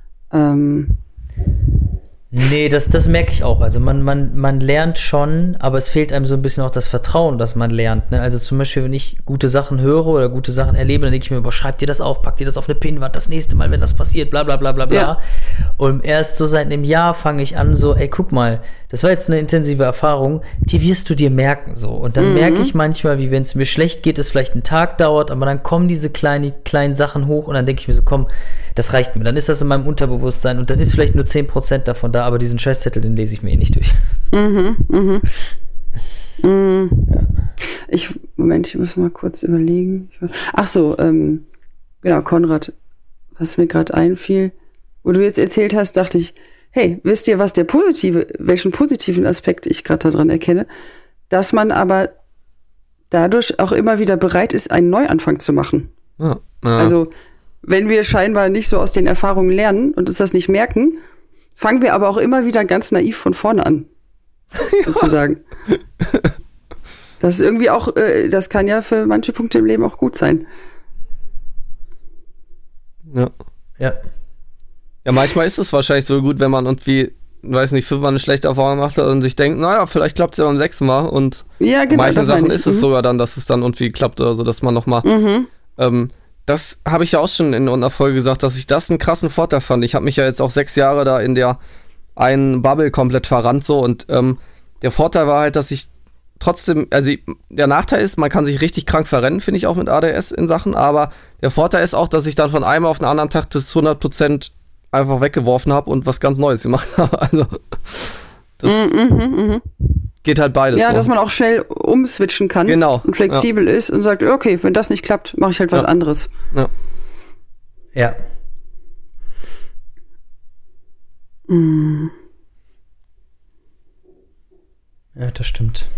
Nee, das merke ich auch. Also man lernt schon, aber es fehlt einem so ein bisschen auch das Vertrauen, dass man lernt. Ne? Also zum Beispiel, wenn ich gute Sachen höre oder gute Sachen erlebe, dann denke ich mir, schreib dir das auf, pack dir das auf eine Pinnwand, das nächste Mal, wenn das passiert, bla bla bla bla bla. Ja. Und erst so seit einem Jahr fange ich an so, guck mal, das war jetzt eine intensive Erfahrung, die wirst du dir merken so. Und dann merke ich manchmal, wie wenn es mir schlecht geht, es vielleicht einen Tag dauert, aber dann kommen diese kleinen Sachen hoch und dann denke ich mir so, komm, das reicht mir. Dann ist das in meinem Unterbewusstsein und dann ist vielleicht nur 10% davon da, aber diesen Scheißzettel, den lese ich mir nicht durch. Ich muss mal kurz überlegen. Ach so, genau, Konrad, was mir gerade einfiel, wo du jetzt erzählt hast, dachte ich, hey, wisst ihr, welchen positiven Aspekt ich gerade daran erkenne? Dass man aber dadurch auch immer wieder bereit ist, einen Neuanfang zu machen. Ja. Also, wenn wir scheinbar nicht so aus den Erfahrungen lernen und uns das nicht merken, fangen wir aber auch immer wieder ganz naiv von vorne an, sozusagen. Das ist irgendwie auch, das kann ja für manche Punkte im Leben auch gut sein. Ja. Ja, manchmal ist es wahrscheinlich so gut, wenn man irgendwie, weiß nicht, 5-mal eine schlechte Erfahrung macht und sich denkt, naja, vielleicht klappt es ja beim 6. Mal. Und bei manchen Sachen ist es sogar dann, dass es dann irgendwie klappt oder so, dass man nochmal das habe ich ja auch schon in einer Folge gesagt, dass ich das einen krassen Vorteil fand. Ich habe mich ja jetzt auch 6 Jahre da in der einen Bubble komplett verrannt so und der Vorteil war halt, dass ich trotzdem, also der Nachteil ist, man kann sich richtig krank verrennen, finde ich auch mit ADS in Sachen, aber der Vorteil ist auch, dass ich dann von einem auf den anderen Tag das 100% einfach weggeworfen habe und was ganz Neues gemacht habe. Also das geht halt beides. Ja, so. Dass man auch schnell umswitchen kann und flexibel ist und sagt, okay, wenn das nicht klappt, mache ich halt was anderes. Ja. Ja, das stimmt.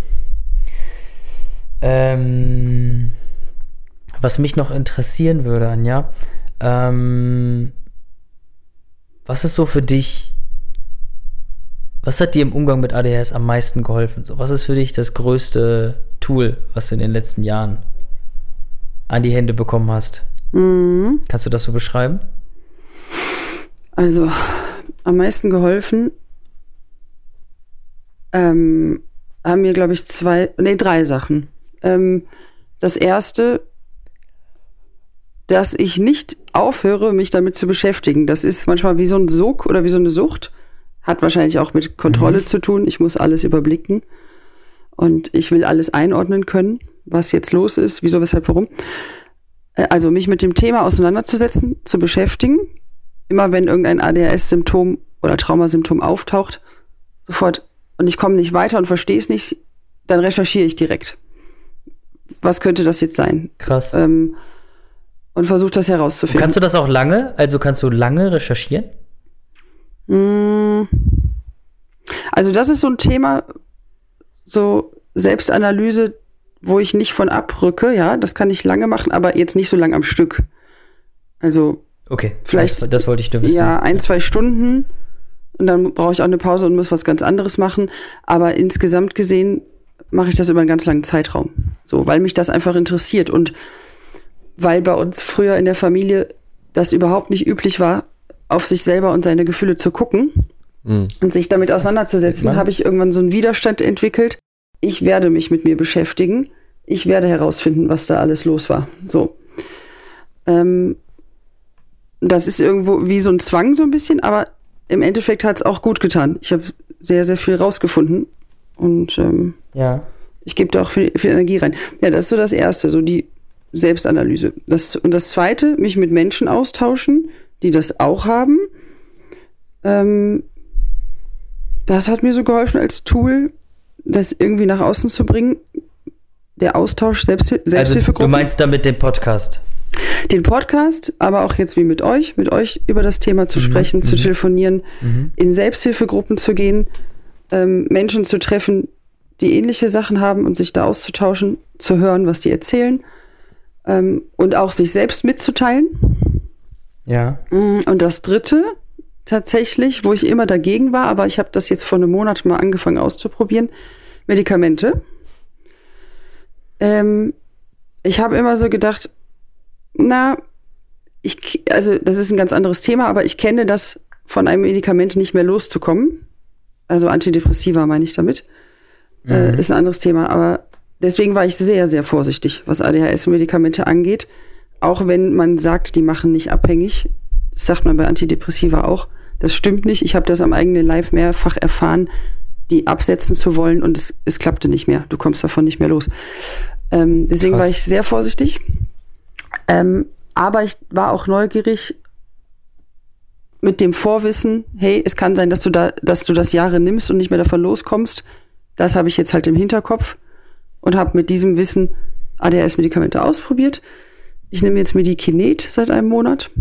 Was mich noch interessieren würde, Anja, was ist so für dich, was hat dir im Umgang mit ADHS am meisten geholfen? So, was ist für dich das größte Tool, was du in den letzten Jahren an die Hände bekommen hast? Kannst du das so beschreiben? Also, am meisten geholfen haben mir, glaube ich, 3 Sachen. Das erste, dass ich nicht aufhöre, mich damit zu beschäftigen. Das ist manchmal wie so ein Sog oder wie so eine Sucht. Hat wahrscheinlich auch mit Kontrolle zu tun. Ich muss alles überblicken. Und ich will alles einordnen können, was jetzt los ist, wieso, weshalb, warum. Also mich mit dem Thema auseinanderzusetzen, zu beschäftigen. Immer wenn irgendein ADHS-Symptom oder Traumasymptom auftaucht, sofort, und ich komme nicht weiter und verstehe es nicht, dann recherchiere ich direkt. Was könnte das jetzt sein? Krass. Und versuche das herauszufinden. Kannst du das auch lange? Also kannst du lange recherchieren? Also das ist so ein Thema, so Selbstanalyse, wo ich nicht von abrücke, ja, das kann ich lange machen, aber jetzt nicht so lang am Stück. Also okay, vielleicht das wollte ich nur wissen. Ja, 1-2 Stunden und dann brauche ich auch eine Pause und muss was ganz anderes machen, aber insgesamt gesehen mache ich das über einen ganz langen Zeitraum, so, weil mich das einfach interessiert und weil bei uns früher in der Familie das überhaupt nicht üblich war, auf sich selber und seine Gefühle zu gucken und sich damit auseinanderzusetzen, habe ich irgendwann so einen Widerstand entwickelt ich werde mich mit mir beschäftigen. Ich werde herausfinden, was da alles los war. So. Das ist irgendwo wie so ein Zwang so ein bisschen, aber im Endeffekt hat es auch gut getan. Ich habe sehr, sehr viel rausgefunden und ich gebe da auch viel Energie rein. Ja, das ist so das Erste, so die Selbstanalyse. Und das Zweite, mich mit Menschen austauschen, die das auch haben. Das hat mir so geholfen als Tool, das irgendwie nach außen zu bringen. Der Austausch, Selbsthilfegruppen. Also, du meinst damit den Podcast? Den Podcast, aber auch jetzt wie mit euch über das Thema zu sprechen, zu telefonieren, in Selbsthilfegruppen zu gehen, Menschen zu treffen, die ähnliche Sachen haben und sich da auszutauschen, zu hören, was die erzählen und auch sich selbst mitzuteilen. Ja. Und das Dritte, tatsächlich, wo ich immer dagegen war, aber ich habe das jetzt vor einem Monat mal angefangen auszuprobieren, Medikamente. Ich habe immer so gedacht, also das ist ein ganz anderes Thema, aber ich kenne das, von einem Medikament nicht mehr loszukommen. Also Antidepressiva meine ich damit. Ist ein anderes Thema, aber deswegen war ich sehr, sehr vorsichtig, was ADHS-Medikamente angeht. Auch wenn man sagt, die machen nicht abhängig. Das sagt man bei Antidepressiva auch. Das stimmt nicht. Ich habe das am eigenen Leib mehrfach erfahren, die absetzen zu wollen und es klappte nicht mehr. Du kommst davon nicht mehr los. Deswegen war ich sehr vorsichtig. Aber ich war auch neugierig mit dem Vorwissen, hey, es kann sein, dass du das Jahre nimmst und nicht mehr davon loskommst. Das habe ich jetzt halt im Hinterkopf und habe mit diesem Wissen ADHS-Medikamente ausprobiert. Ich nehme jetzt Medikinet seit einem Monat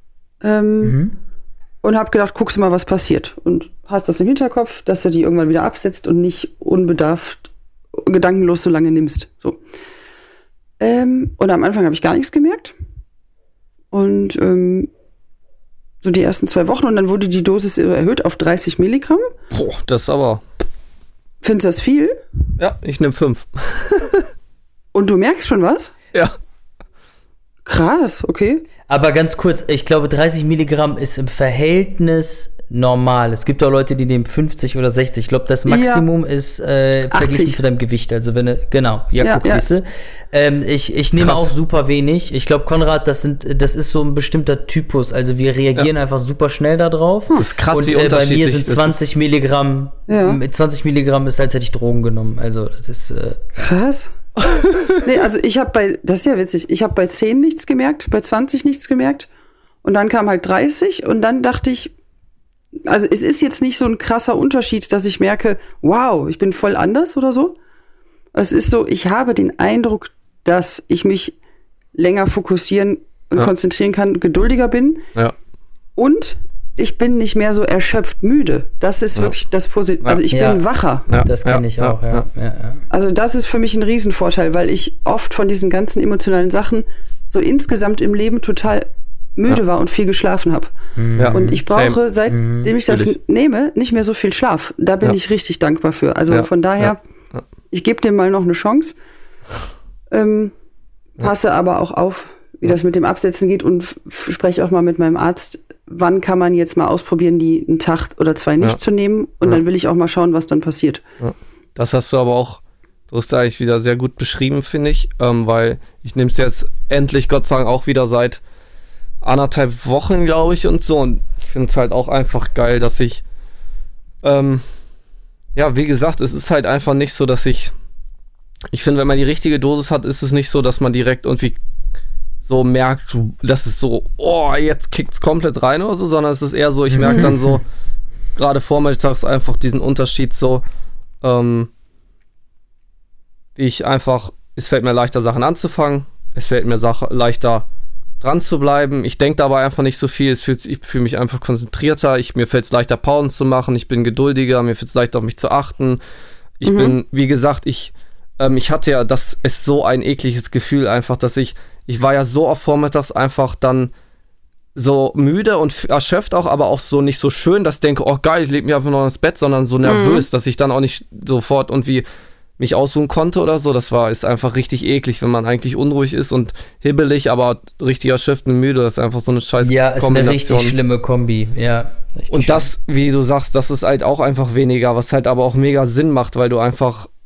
und habe gedacht, guckst du mal, was passiert. Und hast das im Hinterkopf, dass du die irgendwann wieder absetzt und nicht unbedarft, gedankenlos so lange nimmst. So. Und am Anfang habe ich gar nichts gemerkt. Und so die ersten 2 Wochen und dann wurde die Dosis erhöht auf 30 Milligramm. Boah, das ist aber... Findest du das viel? Ja, ich nehme 5. Und du merkst schon was? Ja. Krass, okay. Aber ganz kurz, ich glaube 30 Milligramm ist im Verhältnis normal. Es gibt auch Leute, die nehmen 50 oder 60. Ich glaube, das Maximum ist verglichen zu deinem Gewicht. Also wenn du, genau, siehste. Ich nehme auch super wenig. Ich glaube, Konrad, das ist so ein bestimmter Typus. Also wir reagieren einfach super schnell da drauf. Das ist krass, und wie unterschiedlich bei mir sind 20 Milligramm. 20 Milligramm ist, als hätte ich Drogen genommen. Also das ist krass. Nee, also das ist ja witzig, ich habe bei 10 nichts gemerkt, bei 20 nichts gemerkt und dann kam halt 30 und dann dachte ich, also es ist jetzt nicht so ein krasser Unterschied, dass ich merke, wow, ich bin voll anders oder so. Es ist so, ich habe den Eindruck, dass ich mich länger fokussieren und konzentrieren kann, geduldiger bin und ich bin nicht mehr so erschöpft müde. Das ist wirklich das Positive. Also ich bin wacher. Ja. Das kenne ich auch, ja. Also das ist für mich ein Riesenvorteil, weil ich oft von diesen ganzen emotionalen Sachen so insgesamt im Leben total müde war und viel geschlafen habe. Ja. Und ich brauche, seitdem ich das nehme, nicht mehr so viel Schlaf. Da bin ich richtig dankbar für. Also von daher, ich gebe dem mal noch eine Chance. Passe aber auch auf, wie das mit dem Absetzen geht und spreche auch mal mit meinem Arzt, wann kann man jetzt mal ausprobieren, die einen Tag oder 2 nicht zu nehmen und dann will ich auch mal schauen, was dann passiert. Ja. Das hast du aber auch, du hast da eigentlich wieder sehr gut beschrieben, finde ich, weil ich nehme es jetzt endlich, Gott sei Dank, auch wieder seit 1,5 Wochen, glaube ich, und so. Und ich finde es halt auch einfach geil, dass ich, wie gesagt, es ist halt einfach nicht so, dass ich finde, wenn man die richtige Dosis hat, ist es nicht so, dass man direkt irgendwie so merkt, dass es so, jetzt kickt's komplett rein oder so, sondern es ist eher so, ich merke dann so, gerade vormittags einfach diesen Unterschied so, wie ich einfach, es fällt mir leichter, Sachen anzufangen, es fällt mir leichter, dran zu bleiben, ich denke dabei einfach nicht so viel, ich fühle mich einfach konzentrierter, mir fällt es leichter, Pausen zu machen, ich bin geduldiger, mir fällt es leichter, auf mich zu achten, ich bin, wie gesagt, ich hatte ja, das ist so ein ekliges Gefühl einfach, dass ich war ja so oft vormittags einfach dann so müde und erschöpft auch, aber auch so nicht so schön, dass ich denke, geil, ich lege mich einfach noch ins Bett, sondern so nervös, dass ich dann auch nicht sofort irgendwie mich ausruhen konnte oder so. ist einfach richtig eklig, wenn man eigentlich unruhig ist und hibbelig, aber richtig erschöpft und müde. Das ist einfach so eine scheiß Kombination. Ja, ist eine richtig schlimme Kombi, ja. Und das, wie du sagst, das ist halt auch einfach weniger, was halt aber auch mega Sinn macht, weil du einfach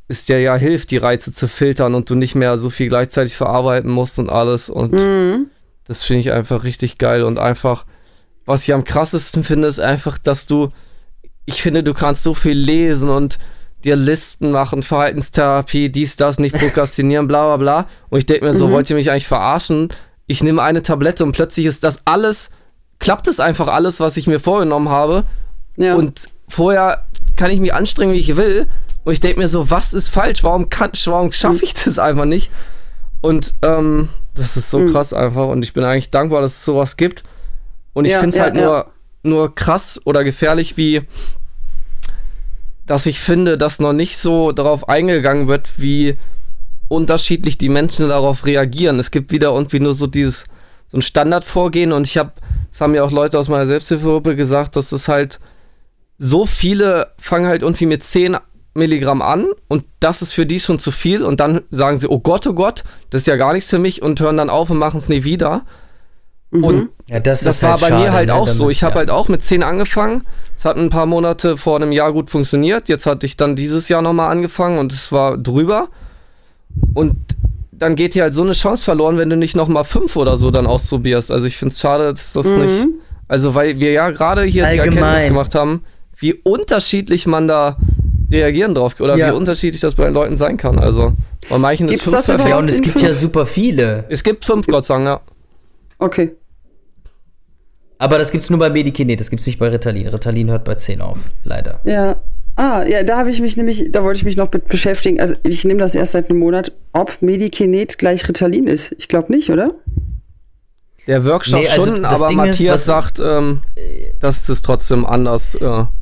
es dir ja hilft, die Reize zu filtern und du nicht mehr so viel gleichzeitig verarbeiten musst und alles. Und das finde ich einfach richtig geil. Und einfach, was ich am krassesten finde, ist einfach, dass ich finde, du kannst so viel lesen und dir Listen machen, Verhaltenstherapie, dies, das, nicht prokrastinieren, bla bla bla. Und ich denke mir so, wollt ihr mich eigentlich verarschen? Ich nehme eine Tablette und plötzlich ist das alles, klappt es einfach alles, was ich mir vorgenommen habe. Ja. Und vorher kann ich mich anstrengen, wie ich will. Und ich denke mir so, was ist falsch? Warum schaffe ich das einfach nicht? Und das ist so krass einfach. Und ich bin eigentlich dankbar, dass es sowas gibt. Und ich finde es halt nur krass oder gefährlich, wie dass ich finde, dass noch nicht so darauf eingegangen wird, wie unterschiedlich die Menschen darauf reagieren. Es gibt wieder irgendwie nur so ein Standardvorgehen und das haben ja auch Leute aus meiner Selbsthilfegruppe gesagt, dass es halt so viele fangen halt irgendwie mit 10 Milligramm an und das ist für die schon zu viel und dann sagen sie, oh Gott, das ist ja gar nichts für mich und hören dann auf und machen es nie wieder. Und das war halt bei schade, mir halt auch damit, so. Ich habe halt auch mit 10 angefangen. Es hat ein paar Monate vor einem Jahr gut funktioniert. Jetzt hatte ich dann dieses Jahr nochmal angefangen und es war drüber. Und dann geht dir halt so eine Chance verloren, wenn du nicht nochmal 5 oder so dann ausprobierst. Also ich finde es schade, dass das nicht... Also weil wir ja gerade hier die Erkenntnis gemacht haben, wie unterschiedlich man da reagieren drauf oder wie unterschiedlich das bei den Leuten sein kann. Also bei manchen ist 5 perfekt. Ja, und es gibt ja super viele. Es gibt 5, Gott sei Dank, ja. Okay. Aber das gibt's nur bei Medikinet, das gibt's nicht bei Ritalin. Ritalin hört bei 10 auf, leider. Ja. Da wollte ich mich noch mit beschäftigen. Also ich nehme das erst seit einem Monat, ob Medikinet gleich Ritalin ist. Ich glaube nicht, oder? Der Wirkstoff schon, aber Ding Matthias sagt, dass das trotzdem anders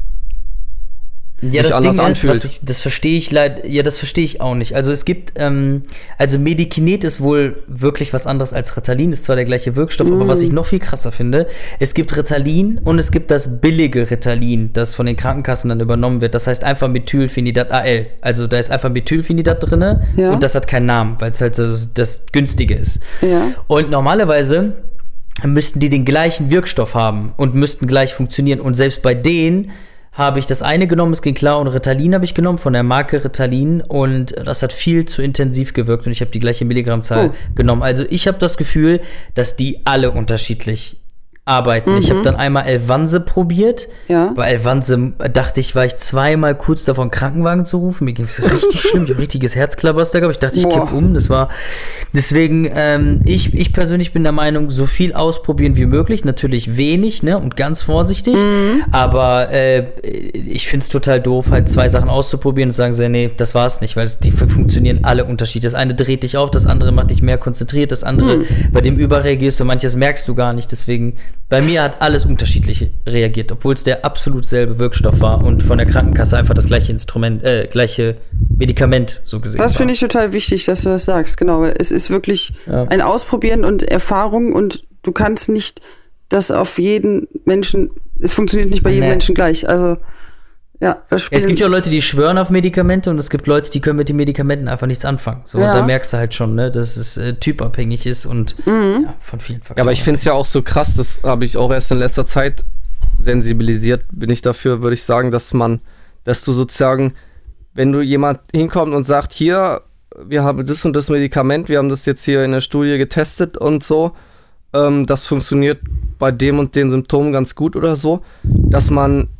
ja, das Ding ist, das verstehe ich leider, das verstehe ich auch nicht. Also es gibt, Medikinet ist wohl wirklich was anderes als Ritalin, ist zwar der gleiche Wirkstoff, aber was ich noch viel krasser finde, es gibt Ritalin und es gibt das billige Ritalin, das von den Krankenkassen dann übernommen wird, das heißt einfach Methylphenidat AL. Also da ist einfach Methylphenidat drin und das hat keinen Namen, weil es halt das günstige ist. Ja. Und normalerweise müssten die den gleichen Wirkstoff haben und müssten gleich funktionieren und selbst bei denen habe ich das eine genommen, es ging klar, und Ritalin habe ich genommen, von der Marke Ritalin, und das hat viel zu intensiv gewirkt und ich habe die gleiche Milligrammzahl genommen. Also ich habe das Gefühl, dass die alle unterschiedlich arbeiten. Ich habe dann einmal Elvanse probiert. Ja. Bei Elvanse dachte ich, war ich zweimal kurz davor, einen Krankenwagen zu rufen. Mir ging es richtig schlimm. Ich habe richtiges Herzklabaster gehabt. Ich dachte, ich kipp um. Das war deswegen, ich persönlich bin der Meinung, so viel ausprobieren wie möglich. Natürlich wenig, ne, und ganz vorsichtig. Aber ich finde es total doof, halt 2 Sachen auszuprobieren und sagen so, nee, das war's nicht, weil die funktionieren alle unterschiedlich. Das eine dreht dich auf, das andere macht dich mehr konzentriert, das andere, bei dem überreagierst du, manches merkst du gar nicht. Deswegen, bei mir hat alles unterschiedlich reagiert, obwohl es der absolut selbe Wirkstoff war und von der Krankenkasse einfach das gleiche gleiche Medikament so gesehen. Das finde ich total wichtig, dass du das sagst, genau. Es ist wirklich ein Ausprobieren und Erfahrung und du kannst nicht das auf jeden Menschen, es funktioniert nicht bei jedem Menschen gleich, also ja, es gibt ja Leute, die schwören auf Medikamente und es gibt Leute, die können mit den Medikamenten einfach nichts anfangen. So, und da merkst du halt schon, ne, dass es typabhängig ist und von vielen Faktoren. Ja, aber ich finde es ja auch so krass, das habe ich auch erst in letzter Zeit sensibilisiert, bin ich dafür, würde ich sagen, dass du sozusagen, wenn du jemand hinkommt und sagt, hier, wir haben das und das Medikament, wir haben das jetzt hier in der Studie getestet und so, das funktioniert bei dem und den Symptomen ganz gut oder so, dass man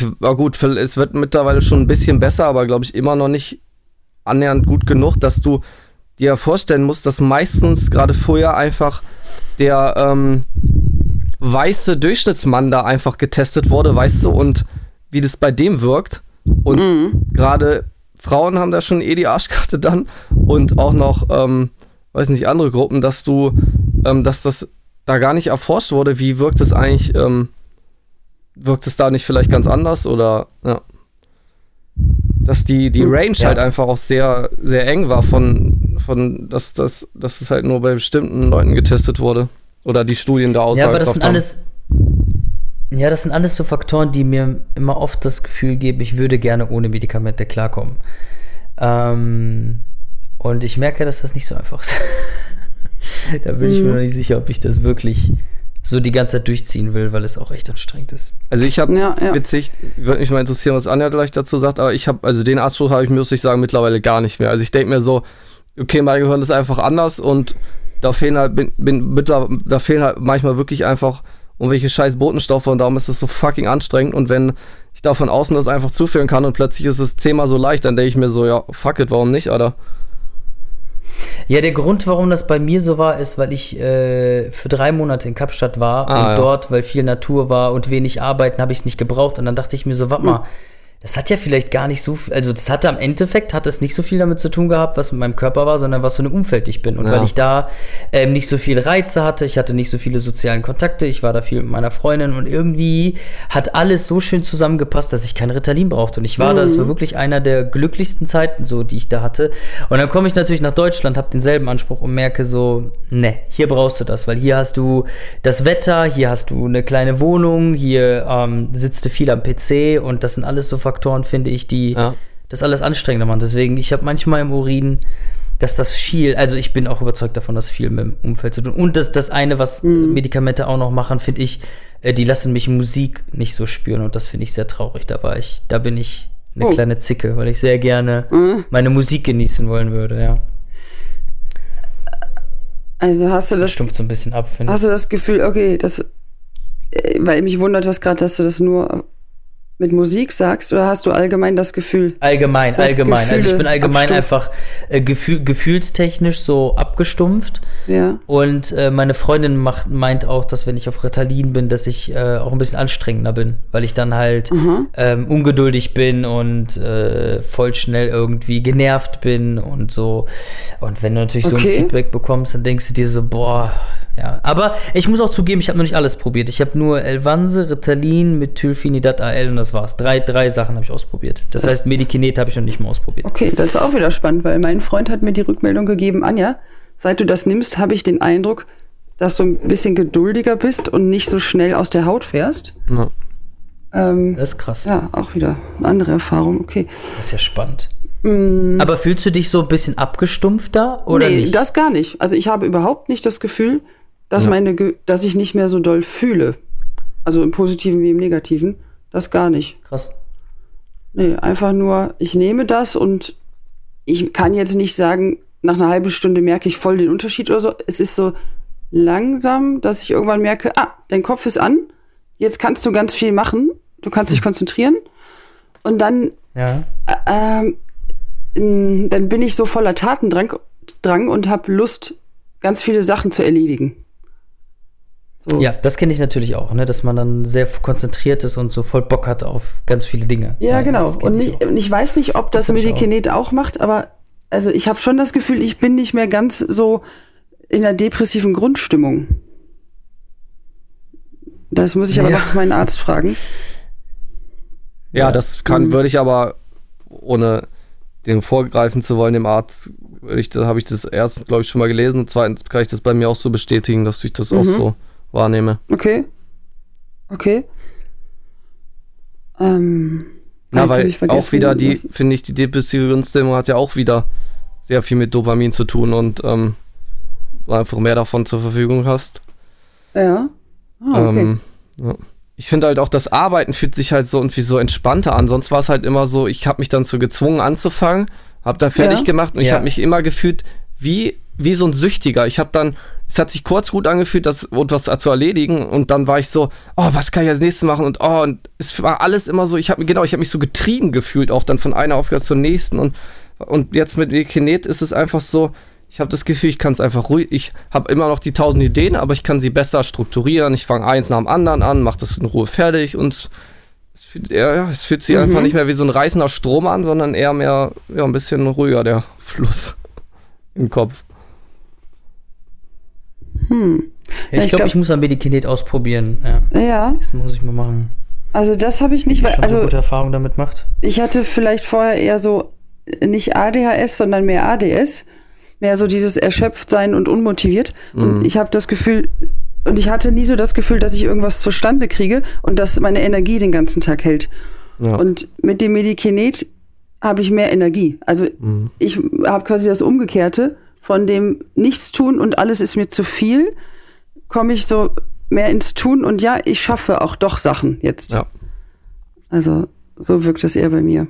es wird mittlerweile schon ein bisschen besser, aber glaube ich immer noch nicht annähernd gut genug, dass du dir vorstellen musst, dass meistens gerade vorher einfach der weiße Durchschnittsmann da einfach getestet wurde, weißt du, und wie das bei dem wirkt. Und gerade Frauen haben da schon die Arschkarte dann und auch noch, weiß nicht, andere Gruppen, dass das da gar nicht erforscht wurde, wie wirkt es eigentlich, wirkt es da nicht vielleicht ganz anders oder dass die Range halt einfach auch sehr, sehr eng war dass es halt nur bei bestimmten Leuten getestet wurde oder die Studien da aussagen. Ja, aber das sind alles so Faktoren, die mir immer oft das Gefühl geben, ich würde gerne ohne Medikamente klarkommen. Und ich merke, dass das nicht so einfach ist. Da bin ich mir noch nicht sicher, ob ich das wirklich so die ganze Zeit durchziehen will, weil es auch echt anstrengend ist. Also ich habe, witzig, würde mich mal interessieren, was Anja gleich dazu sagt, aber also den Anspruch habe ich, muss ich sagen, mittlerweile gar nicht mehr. Also ich denke mir so, okay, mein Gehirn ist einfach anders und da fehlen halt manchmal wirklich einfach irgendwelche scheiß Botenstoffe und darum ist es so fucking anstrengend und wenn ich da von außen das einfach zuführen kann und plötzlich ist es 10-mal so leicht, dann denke ich mir so, ja, fuck it, warum nicht, Alter? Ja, der Grund, warum das bei mir so war, ist, weil ich für 3 Monate in Kapstadt war und dort, weil viel Natur war und wenig Arbeiten, habe ich es nicht gebraucht und dann dachte ich mir so, warte mal, das hat ja vielleicht gar nicht so viel, also das hatte am Endeffekt, hat es nicht so viel damit zu tun gehabt, was mit meinem Körper war, sondern was für ein Umfeld ich bin. Und weil ich da nicht so viele Reize hatte, ich hatte nicht so viele sozialen Kontakte, ich war da viel mit meiner Freundin und irgendwie hat alles so schön zusammengepasst, dass ich kein Ritalin brauchte. Und ich war da, das war wirklich einer der glücklichsten Zeiten so, die ich da hatte. Und dann komme ich natürlich nach Deutschland, habe denselben Anspruch und merke so, ne, hier brauchst du das, weil hier hast du das Wetter, hier hast du eine kleine Wohnung, hier sitzt du viel am PC und das sind alles so Faktoren, finde ich, die das alles anstrengender machen. Deswegen, ich habe manchmal im Urin, dass das viel, also ich bin auch überzeugt davon, dass viel mit dem Umfeld zu tun. Und das eine, was Medikamente auch noch machen, finde ich, die lassen mich Musik nicht so spüren und das finde ich sehr traurig. Da bin ich eine kleine Zicke, weil ich sehr gerne meine Musik genießen wollen würde, ja. Also hast du das stumpft so ein bisschen ab, finde ich. Hast du das Gefühl, okay, weil mich wundert das gerade, dass du das nur mit Musik sagst, oder hast du allgemein das Gefühl? Allgemein. Also ich bin allgemein einfach gefühlstechnisch so abgestumpft. Ja. Und meine Freundin meint auch, dass wenn ich auf Ritalin bin, dass ich auch ein bisschen anstrengender bin, weil ich dann halt ungeduldig bin und voll schnell irgendwie genervt bin und so. Und wenn du natürlich so ein Feedback bekommst, dann denkst du dir so, boah, ja. Aber ich muss auch zugeben, ich habe noch nicht alles probiert. Ich habe nur Elvanse, Ritalin, Methylphenidat AL und das war's. Drei Sachen habe ich ausprobiert. Das heißt, Medikinet habe ich noch nicht mal ausprobiert. Okay, das ist auch wieder spannend, weil mein Freund hat mir die Rückmeldung gegeben, Anja, seit du das nimmst, habe ich den Eindruck, dass du ein bisschen geduldiger bist und nicht so schnell aus der Haut fährst. Ja. Das ist krass. Ja, auch wieder eine andere Erfahrung, okay. Das ist ja spannend. Aber fühlst du dich so ein bisschen abgestumpfter oder nicht? Nee, das gar nicht. Also ich habe überhaupt nicht das Gefühl, dass dass ich nicht mehr so doll fühle. Also im Positiven wie im Negativen. Das gar nicht. Krass. Nee, einfach nur, ich nehme das und ich kann jetzt nicht sagen, nach einer halben Stunde merke ich voll den Unterschied oder so. Es ist so langsam, dass ich irgendwann merke, dein Kopf ist an, jetzt kannst du ganz viel machen, du kannst dich konzentrieren und dann dann bin ich so voller Tatendrang und habe Lust, ganz viele Sachen zu erledigen. So. Ja, das kenne ich natürlich auch, ne, dass man dann sehr konzentriert ist und so voll Bock hat auf ganz viele Dinge. Ja, genau. Und ich weiß nicht, ob das Medikinet auch macht, aber also ich habe schon das Gefühl, ich bin nicht mehr ganz so in einer depressiven Grundstimmung. Das muss ich aber noch meinen Arzt fragen. Ja, das würde ich aber, ohne dem vorgreifen zu wollen, dem Arzt, habe ich das erst, glaube ich, schon mal gelesen und zweitens kann ich das bei mir auch so bestätigen, dass ich das auch so wahrnehme. Okay. Weil auch wieder finde ich, die depressive Grundstimmung hat ja auch wieder sehr viel mit Dopamin zu tun und weil du einfach mehr davon zur Verfügung hast. Ja. Okay. Ich finde halt auch, das Arbeiten fühlt sich halt so irgendwie so entspannter an. Sonst war es halt immer so, ich habe mich dann so gezwungen anzufangen, habe dann fertig gemacht und ich habe mich immer gefühlt wie so ein Süchtiger. Es hat sich kurz gut angefühlt, was zu erledigen und dann war ich so, was kann ich als nächstes machen und es war alles immer so, ich habe mich so getrieben gefühlt, auch dann von einer Aufgabe zur nächsten und jetzt mit Medikinet ist es einfach so, ich habe das Gefühl, ich kann es einfach ruhig, ich habe immer noch die 1000 Ideen, aber ich kann sie besser strukturieren, ich fange eins nach dem anderen an, mache das in Ruhe fertig und es fühlt sich einfach nicht mehr wie so ein reißender Strom an, sondern eher mehr, ein bisschen ruhiger der Fluss im Kopf. Ja, ich glaube, ich muss ein Medikinet ausprobieren. Ja. Das muss ich mal machen. Also das habe ich nicht, weil so gute Erfahrungen damit macht. Ich hatte vielleicht vorher eher so nicht ADHS, sondern mehr ADS. Mehr so dieses Erschöpftsein und unmotiviert. Und ich habe das Gefühl, und ich hatte nie so das Gefühl, dass ich irgendwas zustande kriege und dass meine Energie den ganzen Tag hält. Ja. Und mit dem Medikinet habe ich mehr Energie. Also ich habe quasi das Umgekehrte von dem Nichtstun und alles ist mir zu viel, komme ich so mehr ins Tun und ja, ich schaffe auch doch Sachen jetzt. Ja. Also so wirkt das eher bei mir.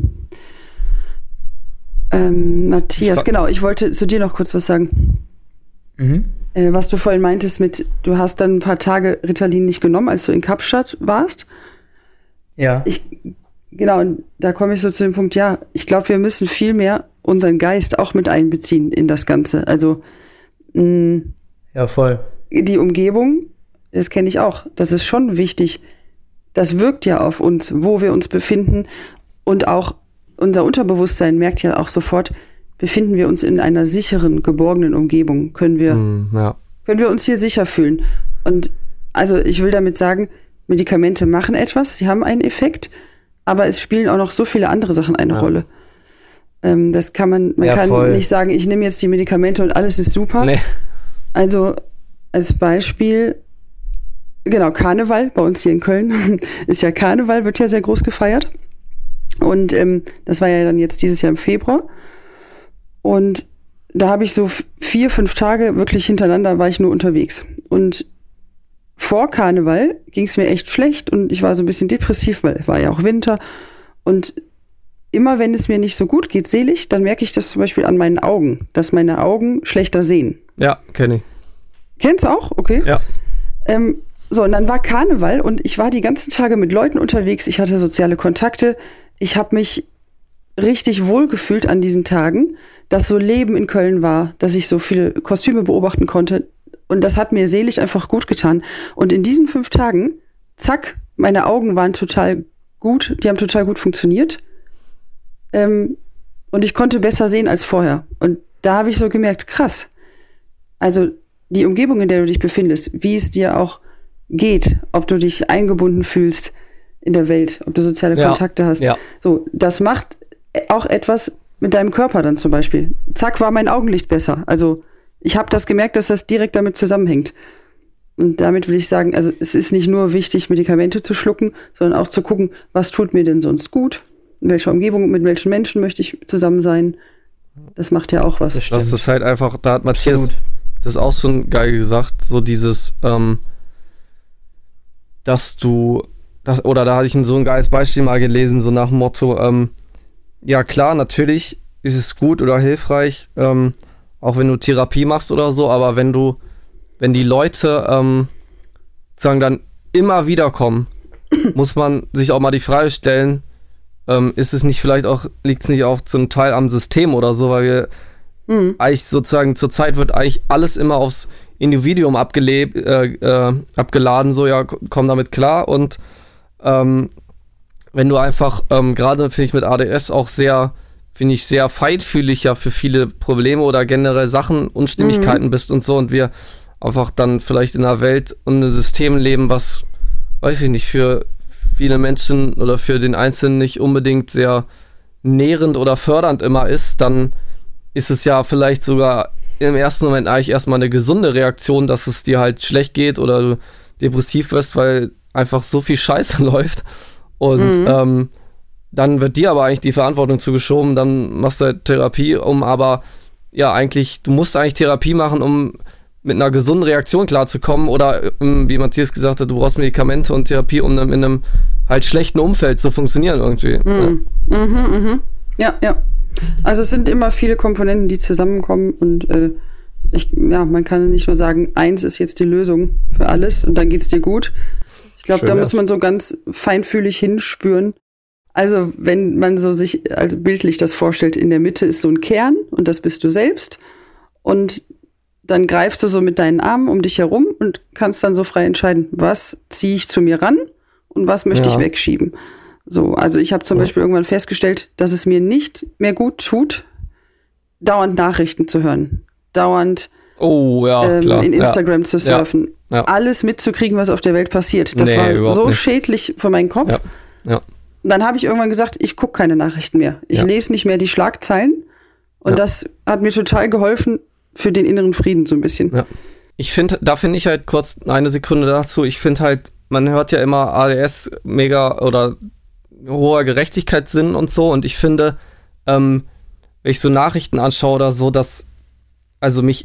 Matthias, genau, ich wollte zu dir noch kurz was sagen. Was du vorhin meintest mit, du hast dann ein paar Tage Ritalin nicht genommen, als du in Kapstadt warst. Ja. Genau, und da komme ich so zu dem Punkt, ja, ich glaube, wir müssen viel mehr unseren Geist auch mit einbeziehen in das Ganze. Also ja, voll. Die Umgebung, das kenne ich auch, das ist schon wichtig. Das wirkt ja auf uns, wo wir uns befinden, und auch unser Unterbewusstsein merkt ja auch sofort, befinden wir uns in einer sicheren, geborgenen Umgebung, können wir uns hier sicher fühlen. Und also ich will damit sagen, Medikamente machen etwas, sie haben einen Effekt, aber es spielen auch noch so viele andere Sachen eine Rolle. Das kann man kann nicht sagen, ich nehme jetzt die Medikamente und alles ist super. Nee. Also als Beispiel, genau, Karneval bei uns hier in Köln ist ja Karneval, wird ja sehr groß gefeiert. Und das war ja dann jetzt dieses Jahr im Februar. Und da habe ich so 4-5 Tage wirklich hintereinander war ich nur unterwegs. Und vor Karneval ging es mir echt schlecht und ich war so ein bisschen depressiv, weil es war ja auch Winter. Und immer wenn es mir nicht so gut geht, seelisch, dann merke ich das zum Beispiel an meinen Augen, dass meine Augen schlechter sehen. Ja, kenne ich. Kennst du auch? Okay. Ja. So, und dann war Karneval und ich war die ganzen Tage mit Leuten unterwegs. Ich hatte soziale Kontakte. Ich habe mich richtig wohlgefühlt an diesen Tagen, dass so Leben in Köln war, dass ich so viele Kostüme beobachten konnte. Und das hat mir seelisch einfach gut getan. Und in diesen 5 Tagen, zack, meine Augen waren total gut. Die haben total gut funktioniert. Und ich konnte besser sehen als vorher. Und da habe ich so gemerkt, krass. Also die Umgebung, in der du dich befindest, wie es dir auch geht, ob du dich eingebunden fühlst in der Welt, ob du soziale Kontakte hast. Ja. So, das macht auch etwas mit deinem Körper dann zum Beispiel. Zack, war mein Augenlicht besser. Also ich habe das gemerkt, dass das direkt damit zusammenhängt. Und damit will ich sagen, also es ist nicht nur wichtig, Medikamente zu schlucken, sondern auch zu gucken, was tut mir denn sonst gut? In welcher Umgebung, mit welchen Menschen möchte ich zusammen sein? Das macht ja auch was. Das ist halt einfach, da hat Matthias das auch so geil gesagt, so dieses, dass du, oder da hatte ich so ein geiles Beispiel mal gelesen, so nach dem Motto, ja klar, natürlich ist es gut oder hilfreich, auch wenn du Therapie machst oder so, aber wenn die Leute sagen dann immer wieder kommen, muss man sich auch mal die Frage stellen, ist es nicht vielleicht auch, liegt es nicht auch zum Teil am System oder so, weil wir eigentlich sozusagen zurzeit wird eigentlich alles immer aufs Individuum abgeladen, so ja, komm damit klar und wenn du einfach, gerade finde ich mit ADS auch sehr feinfühlig ja für viele Probleme oder generell Sachen, Unstimmigkeiten bist und so und wir einfach dann vielleicht in einer Welt und einem System leben, was, weiß ich nicht, für viele Menschen oder für den Einzelnen nicht unbedingt sehr nährend oder fördernd immer ist, dann ist es ja vielleicht sogar im ersten Moment eigentlich erstmal eine gesunde Reaktion, dass es dir halt schlecht geht oder du depressiv wirst, weil einfach so viel Scheiße läuft und dann wird dir aber eigentlich die Verantwortung zugeschoben, dann machst du halt Therapie, aber ja eigentlich, du musst eigentlich Therapie machen, um mit einer gesunden Reaktion klarzukommen oder wie Matthias gesagt hat, du brauchst Medikamente und Therapie, um in einem halt schlechten Umfeld zu funktionieren irgendwie. Ja. Also es sind immer viele Komponenten, die zusammenkommen und man kann nicht nur sagen, eins ist jetzt die Lösung für alles und dann geht's dir gut. Ich glaube, da muss man so ganz feinfühlig hinspüren. Also wenn man so sich also bildlich das vorstellt, in der Mitte ist so ein Kern und das bist du selbst und dann greifst du so mit deinen Armen um dich herum und kannst dann so frei entscheiden, was ziehe ich zu mir ran und was möchte ich wegschieben. So, also ich habe zum Beispiel irgendwann festgestellt, dass es mir nicht mehr gut tut, dauernd Nachrichten zu hören, dauernd in Instagram zu surfen, alles mitzukriegen, was auf der Welt passiert. Das war so schädlich für meinen Kopf. Ja. Und dann habe ich irgendwann gesagt, ich gucke keine Nachrichten mehr. Ich lese nicht mehr die Schlagzeilen und das hat mir total geholfen für den inneren Frieden so ein bisschen. Ja. Da finde ich halt kurz eine Sekunde dazu, ich finde halt, man hört ja immer ADS mega oder hoher Gerechtigkeitssinn und so und ich finde, wenn ich so Nachrichten anschaue oder so, dass, also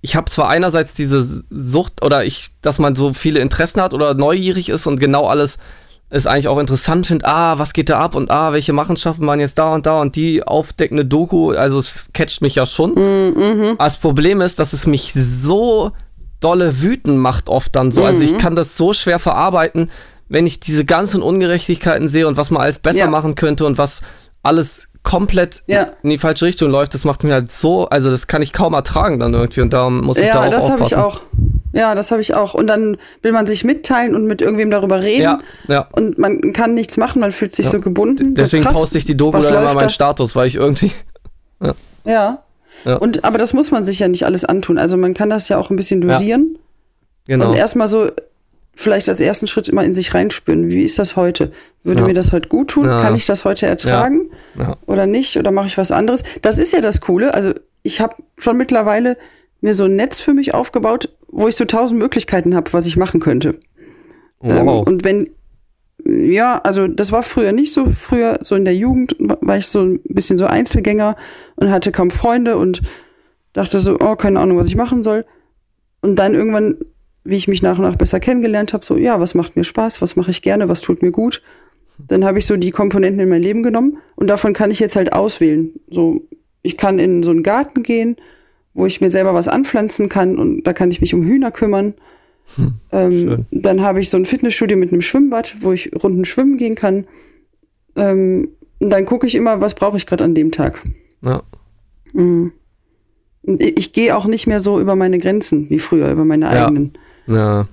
ich habe zwar einerseits diese Sucht oder dass man so viele Interessen hat oder neugierig ist und genau alles ist eigentlich auch interessant findet, was geht da ab und welche Machenschaften waren jetzt da und die aufdeckende Doku, also es catcht mich ja schon. Aber das Problem ist, dass es mich so dolle wütend macht oft dann so. Also ich kann das so schwer verarbeiten, wenn ich diese ganzen Ungerechtigkeiten sehe und was man alles besser machen könnte und was alles komplett in die falsche Richtung läuft, das macht mir halt so, also das kann ich kaum ertragen dann irgendwie und da muss ich da auch aufpassen. Das habe ich auch. Und dann will man sich mitteilen und mit irgendwem darüber reden. Ja. Und man kann nichts machen, man fühlt sich so gebunden. Deswegen so poste ich die Doku dann immer meinen Status, weil ich irgendwie... Ja. Aber das muss man sich ja nicht alles antun. Also man kann das ja auch ein bisschen dosieren. Genau. Und erstmal so, vielleicht als ersten Schritt immer in sich reinspüren. Wie ist das heute? Würde mir das heute gut tun? Kann ich das heute ertragen? Oder nicht? Oder mache ich was anderes? Das ist ja das Coole. Also ich habe schon mittlerweile mir so ein Netz für mich aufgebaut, wo ich so 1000 Möglichkeiten habe, was ich machen könnte. Wow. Und also das war früher nicht so. Früher, so in der Jugend, war ich so ein bisschen so Einzelgänger und hatte kaum Freunde und dachte so, keine Ahnung, was ich machen soll. Und dann irgendwann, wie ich mich nach und nach besser kennengelernt habe, so, was macht mir Spaß, was mache ich gerne, was tut mir gut. Dann habe ich so die Komponenten in mein Leben genommen und davon kann ich jetzt halt auswählen. So, ich kann in so einen Garten gehen, wo ich mir selber was anpflanzen kann und da kann ich mich um Hühner kümmern. Dann habe ich so ein Fitnessstudio mit einem Schwimmbad, wo ich Runden schwimmen gehen kann. Und dann gucke ich immer, was brauche ich gerade an dem Tag. Ja. Und ich gehe auch nicht mehr so über meine Grenzen wie früher, über meine eigenen. Ja.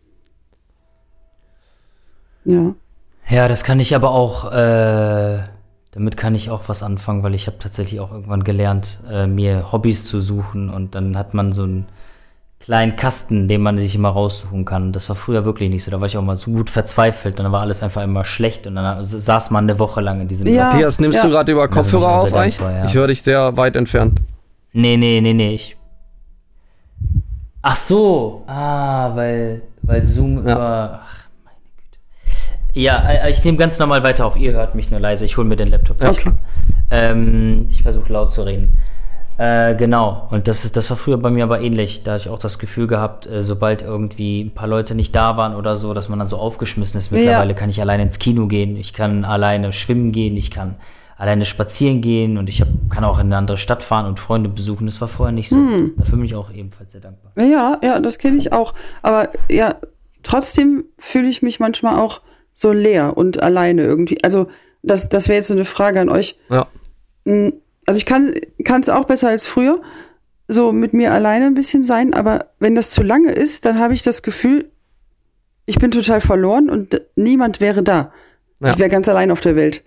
Ja, das kann ich aber auch, damit kann ich auch was anfangen, weil ich habe tatsächlich auch irgendwann gelernt, mir Hobbys zu suchen und dann hat man so einen kleinen Kasten, den man sich immer raussuchen kann. Das war früher wirklich nicht so, da war ich auch mal so gut verzweifelt und dann war alles einfach immer schlecht und dann saß man eine Woche lang in diesem Matthias, nimmst du gerade über Kopfhörer auf eigentlich? Ja. Ich höre dich sehr weit entfernt. Nee. Ach so, weil Zoom über... Ach, meine Güte. Ja, ich nehme ganz normal weiter auf. Ihr hört mich nur leise. Ich hole mir den Laptop. Okay. Ich versuche laut zu reden. Genau. Und das war früher bei mir aber ähnlich. Da hatte ich auch das Gefühl gehabt, sobald irgendwie ein paar Leute nicht da waren oder so, dass man dann so aufgeschmissen ist. Mittlerweile kann ich alleine ins Kino gehen. Ich kann alleine schwimmen gehen. Ich kann alleine spazieren gehen und ich kann auch in eine andere Stadt fahren und Freunde besuchen. Das war vorher nicht so. Dafür bin ich auch ebenfalls sehr dankbar. Ja, das kenne ich auch. Aber ja, trotzdem fühle ich mich manchmal auch so leer und alleine irgendwie. Also das wäre jetzt so eine Frage an euch. Ja. Also ich kann es auch besser als früher, so mit mir alleine ein bisschen sein, aber wenn das zu lange ist, dann habe ich das Gefühl, ich bin total verloren und niemand wäre da. Ja. Ich wäre ganz allein auf der Welt.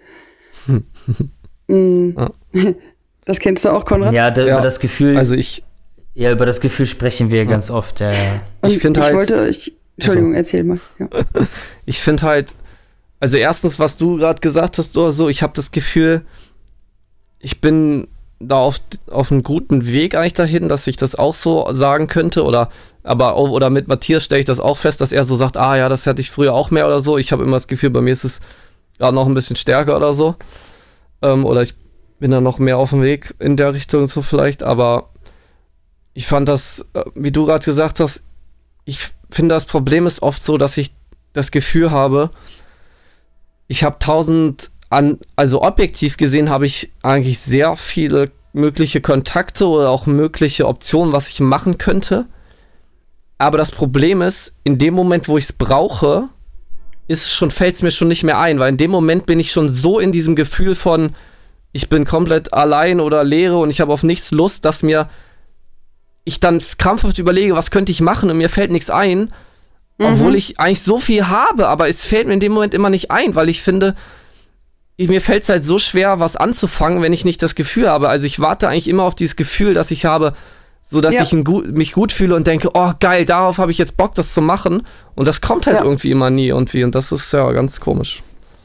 Das kennst du auch, Konrad? Ja, über das Gefühl. Also über das Gefühl sprechen wir ganz oft. Ich finde halt. Entschuldigung, erzähl mal. Ja. Ich finde halt, also erstens, was du gerade gesagt hast oder so, ich habe das Gefühl, ich bin da auf einem guten Weg eigentlich dahin, dass ich das auch so sagen könnte oder mit Matthias stelle ich das auch fest, dass er so sagt, das hatte ich früher auch mehr oder so. Ich habe immer das Gefühl, bei mir ist es gerade noch ein bisschen stärker oder so. Oder ich bin da noch mehr auf dem Weg in der Richtung so vielleicht, aber ich fand das, wie du gerade gesagt hast, ich finde, das Problem ist oft so, dass ich das Gefühl habe, ich habe also objektiv gesehen habe ich eigentlich sehr viele mögliche Kontakte oder auch mögliche Optionen, was ich machen könnte. Aber das Problem ist, in dem Moment, wo ich es brauche, fällt es mir schon nicht mehr ein, weil in dem Moment bin ich schon so in diesem Gefühl von, ich bin komplett allein oder leere und ich habe auf nichts Lust, dass ich dann krampfhaft überlege, was könnte ich machen und mir fällt nichts ein, obwohl ich eigentlich so viel habe, aber es fällt mir in dem Moment immer nicht ein, weil ich finde, mir fällt es halt so schwer, was anzufangen, wenn ich nicht das Gefühl habe. Also ich warte eigentlich immer auf dieses Gefühl, das ich habe, so dass ich mich gut fühle und denke, oh geil, darauf habe ich jetzt Bock, das zu machen. Und das kommt halt irgendwie immer nie irgendwie. Und das ist ja ganz komisch.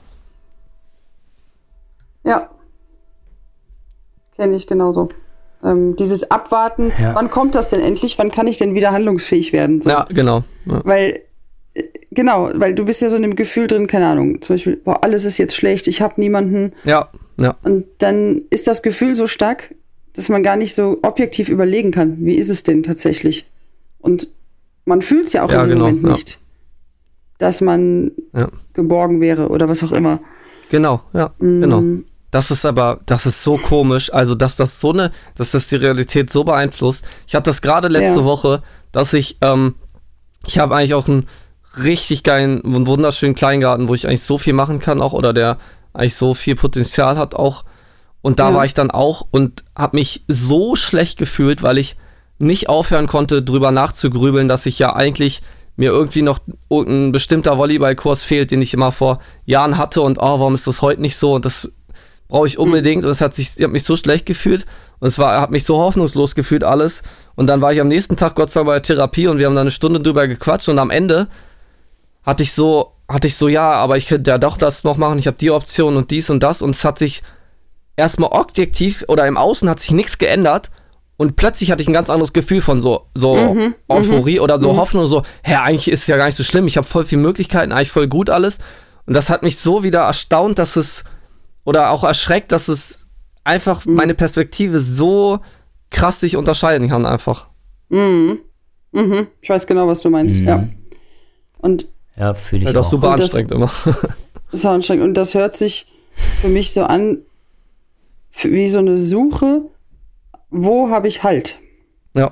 Ja. Kenne ich genauso. Dieses Abwarten, wann kommt das denn endlich? Wann kann ich denn wieder handlungsfähig werden? So. Ja, genau. Ja. Weil du bist ja so in dem Gefühl drin, keine Ahnung, zum Beispiel, alles ist jetzt schlecht, ich habe niemanden. Ja. Und dann ist das Gefühl so stark, dass man gar nicht so objektiv überlegen kann, wie ist es denn tatsächlich? Und man fühlt es ja auch in dem Moment nicht, dass man geborgen wäre oder was auch immer. Genau, genau. Das ist so komisch, also dass das die Realität so beeinflusst. Ich hatte das gerade letzte Woche, dass ich habe eigentlich auch einen richtig geilen, einen wunderschönen Kleingarten, wo ich eigentlich so viel machen kann auch, oder der eigentlich so viel Potenzial hat auch. Und da war ich dann auch und habe mich so schlecht gefühlt, weil ich nicht aufhören konnte, drüber nachzugrübeln, dass ich ja eigentlich mir irgendwie noch ein bestimmter Volleyballkurs fehlt, den ich immer vor Jahren hatte und warum ist das heute nicht so und das brauche ich unbedingt und ich habe mich so schlecht gefühlt und hat mich so hoffnungslos gefühlt alles und dann war ich am nächsten Tag Gott sei Dank bei der Therapie und wir haben da eine Stunde drüber gequatscht und am Ende hatte ich so, ja, aber ich könnte ja doch das noch machen, ich habe die Option und dies und das und es hat sich erstmal objektiv oder im Außen hat sich nichts geändert und plötzlich hatte ich ein ganz anderes Gefühl von so Euphorie oder so Hoffnung, so, eigentlich ist es ja gar nicht so schlimm, ich habe voll viele Möglichkeiten, eigentlich voll gut alles und das hat mich so wieder erstaunt, dass es oder auch erschreckt, dass es einfach meine Perspektive so krass sich unterscheiden kann einfach. Ich weiß genau, was du meinst, ja. Und ja, fühle ich auch. Das ist super anstrengend immer. Das ist anstrengend und das hört sich für mich so an wie so eine Suche, wo habe ich Halt? Ja.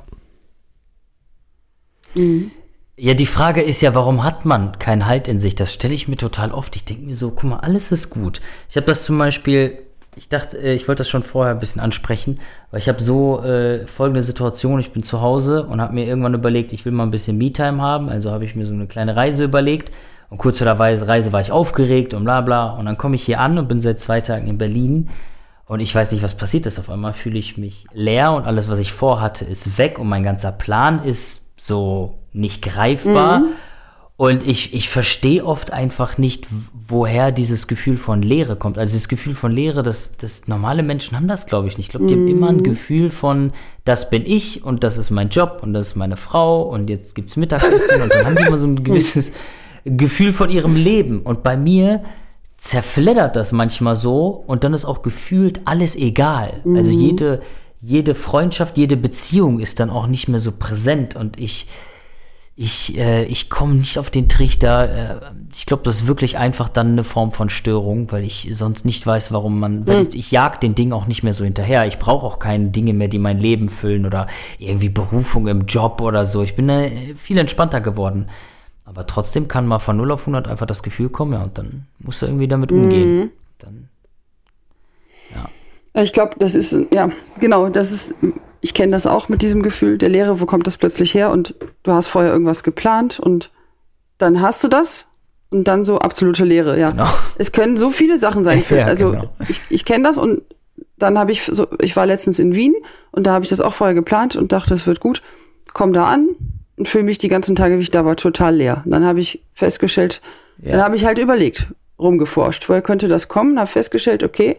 Ja, die Frage ist ja, warum hat man keinen Halt in sich? Das stelle ich mir total oft. Ich denke mir so, guck mal, alles ist gut. Ich habe das zum Beispiel, ich dachte, ich wollte das schon vorher ein bisschen ansprechen, weil ich habe so folgende Situation, ich bin zu Hause und habe mir irgendwann überlegt, ich will mal ein bisschen Me-Time haben, also habe ich mir so eine kleine Reise überlegt und kurz vor der Reise war ich aufgeregt und bla bla und dann komme ich hier an und bin seit 2 Tagen in Berlin und ich weiß nicht, was passiert ist. Auf einmal fühle ich mich leer und alles, was ich vorhatte, ist weg und mein ganzer Plan ist so nicht greifbar. Und ich verstehe oft einfach nicht, woher dieses Gefühl von Leere kommt. Also das Gefühl von Leere, das normale Menschen haben das, glaube ich, nicht. Ich glaube, die haben immer ein Gefühl von, das bin ich und das ist mein Job und das ist meine Frau und jetzt gibt's Mittagessen und dann haben die immer so ein gewisses Gefühl von ihrem Leben. Und bei mir zerfleddert das manchmal so und dann ist auch gefühlt alles egal. Also jede Freundschaft, jede Beziehung ist dann auch nicht mehr so präsent und ich komme nicht auf den Trichter. Ich glaube, das ist wirklich einfach dann eine Form von Störung, weil ich sonst nicht weiß, warum ich jag den Dingen auch nicht mehr so hinterher. Ich brauche auch keine Dinge mehr, die mein Leben füllen oder irgendwie Berufung im Job oder so. Ich bin viel entspannter geworden. Aber trotzdem kann mal von 0 auf 100 einfach das Gefühl kommen, ja, und dann musst du irgendwie damit umgehen. Dann, ja. Ich glaube, das ist, ja, genau, ich kenne das auch mit diesem Gefühl der Leere, wo kommt das plötzlich her und du hast vorher irgendwas geplant und dann hast du das und dann so absolute Leere, ja. Genau. Es können so viele Sachen sein. Genau. Ich kenne das und dann ich war letztens in Wien und da habe ich das auch vorher geplant und dachte, es wird gut, komm da an und fühle mich die ganzen Tage, wie ich da war, total leer. Und dann habe ich festgestellt, dann habe ich halt überlegt, rumgeforscht, woher könnte das kommen, habe festgestellt, okay,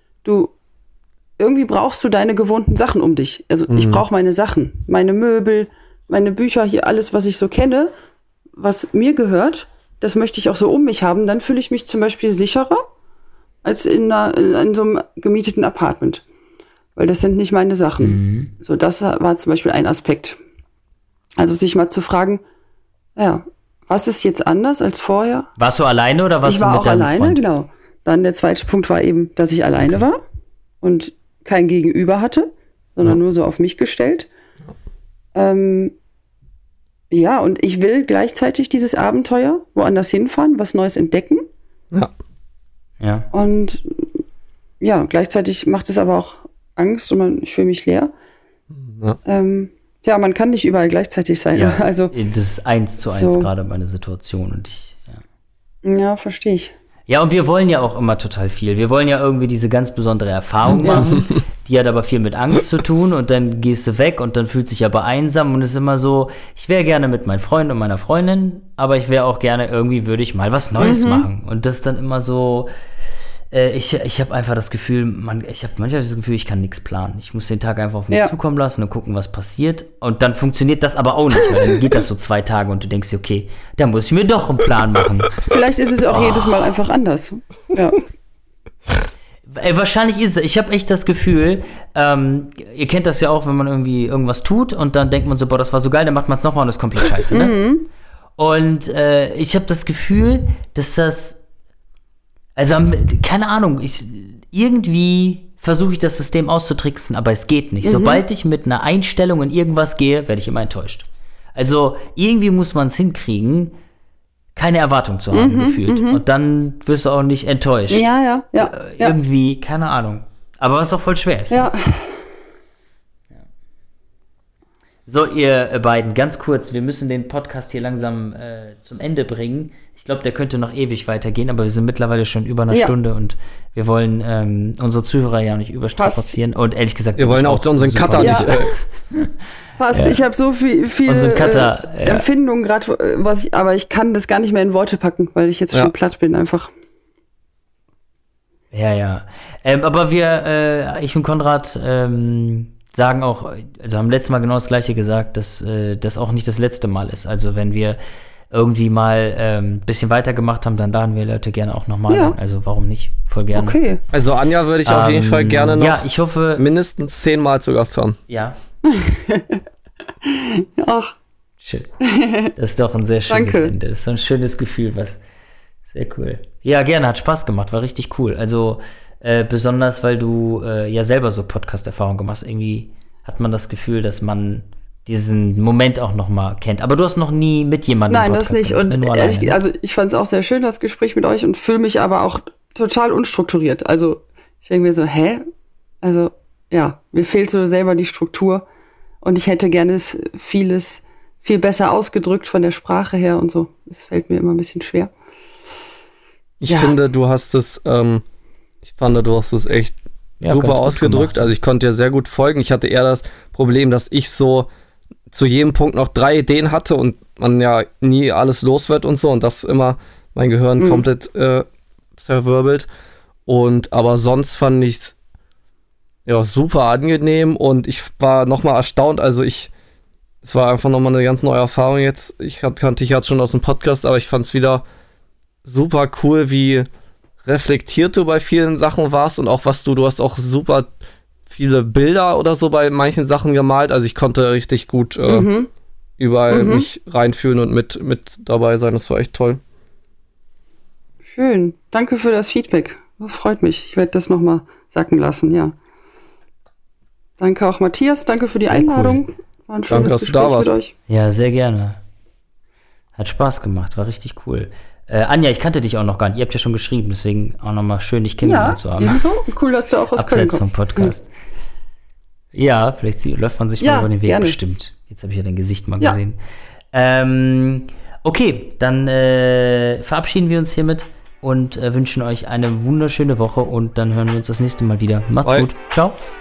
irgendwie brauchst du deine gewohnten Sachen um dich. Also ich brauche meine Sachen, meine Möbel, meine Bücher, hier alles, was ich so kenne, was mir gehört, das möchte ich auch so um mich haben. Dann fühle ich mich zum Beispiel sicherer als in so einem gemieteten Apartment. Weil das sind nicht meine Sachen. So, das war zum Beispiel ein Aspekt. Also sich mal zu fragen, ja, was ist jetzt anders als vorher? Warst du alleine oder warst du mit deinem Freund? Ich war auch alleine, genau. Dann der zweite Punkt war eben, dass ich alleine war und kein Gegenüber hatte, sondern nur so auf mich gestellt. Ja, und ich will gleichzeitig dieses Abenteuer woanders hinfahren, was Neues entdecken. Ja. Und ja, gleichzeitig macht es aber auch Angst und ich fühle mich leer. Ja. Man kann nicht überall gleichzeitig sein. Ja, also, das ist 1:1 gerade meine Situation und Ja, verstehe ich. Ja, und wir wollen ja auch immer total viel. Wir wollen ja irgendwie diese ganz besondere Erfahrung machen. Die hat aber viel mit Angst zu tun und dann gehst du weg und dann fühlt sich aber einsam und es ist immer so, ich wäre gerne mit meinem Freund und meiner Freundin, aber ich wäre auch gerne würde ich mal was Neues machen. Und das dann immer so, ich habe einfach das Gefühl, ich habe manchmal das Gefühl, ich kann nichts planen. Ich muss den Tag einfach auf mich zukommen lassen und gucken, was passiert. Und dann funktioniert das aber auch nicht, weil dann geht das so 2 Tage und du denkst dir, okay, da muss ich mir doch einen Plan machen. Vielleicht ist es auch jedes Mal einfach anders. Ja. Wahrscheinlich ist es. Ich habe echt das Gefühl, ihr kennt das ja auch, wenn man irgendwie irgendwas tut und dann denkt man so, boah, das war so geil, dann macht man es nochmal und ist komplett scheiße, ne? Und ich habe das Gefühl, dass das, also keine Ahnung, irgendwie versuche ich das System auszutricksen, aber es geht nicht. Sobald ich mit einer Einstellung in irgendwas gehe, werde ich immer enttäuscht. Also irgendwie muss man es hinkriegen, keine Erwartung zu haben, gefühlt. Und dann wirst du auch nicht enttäuscht. Ja. Irgendwie, keine Ahnung. Aber was auch voll schwer ist. Ja. So, ihr beiden, ganz kurz, wir müssen den Podcast hier langsam zum Ende bringen. Ich glaube, der könnte noch ewig weitergehen, aber wir sind mittlerweile schon über eine Stunde und wir wollen unsere Zuhörer ja nicht überstrapazieren. Und ehrlich gesagt, wir wollen auch unseren Cutter nicht. Passt, ich habe so viele Cutter, Empfindungen gerade, aber ich kann das gar nicht mehr in Worte packen, weil ich jetzt schon platt bin einfach. Ja. Aber ich und Konrad sagen auch, also haben letztes Mal genau das Gleiche gesagt, dass das auch nicht das letzte Mal ist. Also wenn wir irgendwie mal ein bisschen weitergemacht haben, dann laden wir Leute gerne auch nochmal an. Also warum nicht? Voll gerne. Okay. Also Anja würde ich auf jeden Fall gerne noch ich hoffe, mindestens 10 Mal zu Gast haben. Ja. Ach. Shit. Das ist doch ein sehr schönes Ende. Das ist so ein schönes Gefühl, sehr cool. Ja, gerne, hat Spaß gemacht, war richtig cool. Also besonders, weil du ja selber so Podcast-Erfahrung gemacht hast. Irgendwie hat man das Gefühl, dass man diesen Moment auch noch mal kennt. Aber du hast noch nie mit jemandem Podcast gemacht. Nein, das nicht. Und alleine, also ich fand es auch sehr schön, das Gespräch mit euch und fühle mich aber auch total unstrukturiert. Also ich denke mir so, Also ja, mir fehlt so selber die Struktur und ich hätte gerne vieles viel besser ausgedrückt von der Sprache her und so. Das fällt mir immer ein bisschen schwer. Ich finde, du hast es echt super ausgedrückt. Also ich konnte dir sehr gut folgen. Ich hatte eher das Problem, dass ich so zu jedem Punkt noch 3 Ideen hatte und man ja nie alles los wird und so und das immer mein Gehirn komplett zerwirbelt. Aber sonst fand ich super angenehm und ich war nochmal erstaunt. Also es war einfach nochmal eine ganz neue Erfahrung jetzt. Ich kannte dich jetzt schon aus dem Podcast, aber ich fand es wieder super cool, wie reflektiert du bei vielen Sachen warst und auch du hast auch super viele Bilder oder so bei manchen Sachen gemalt. Also ich konnte richtig gut überall mich reinfühlen und mit dabei sein. Das war echt toll. Schön. Danke für das Feedback. Das freut mich. Ich werde das nochmal sacken lassen, ja. Danke auch Matthias. Danke für die Einladung. Cool. War ein schönes Gespräch mit euch. Ja, sehr gerne. Hat Spaß gemacht. War richtig cool. Anja, ich kannte dich auch noch gar nicht. Ihr habt ja schon geschrieben, deswegen auch nochmal schön, dich kennengelernt zu haben. Ja, so cool, dass du auch aus Köln kommst. Abseits vom Podcast. Ja, vielleicht läuft man sich mal über den Weg, gerne. Bestimmt. Jetzt habe ich ja dein Gesicht mal gesehen. Okay, dann verabschieden wir uns hiermit und wünschen euch eine wunderschöne Woche und dann hören wir uns das nächste Mal wieder. Macht's gut. Ciao.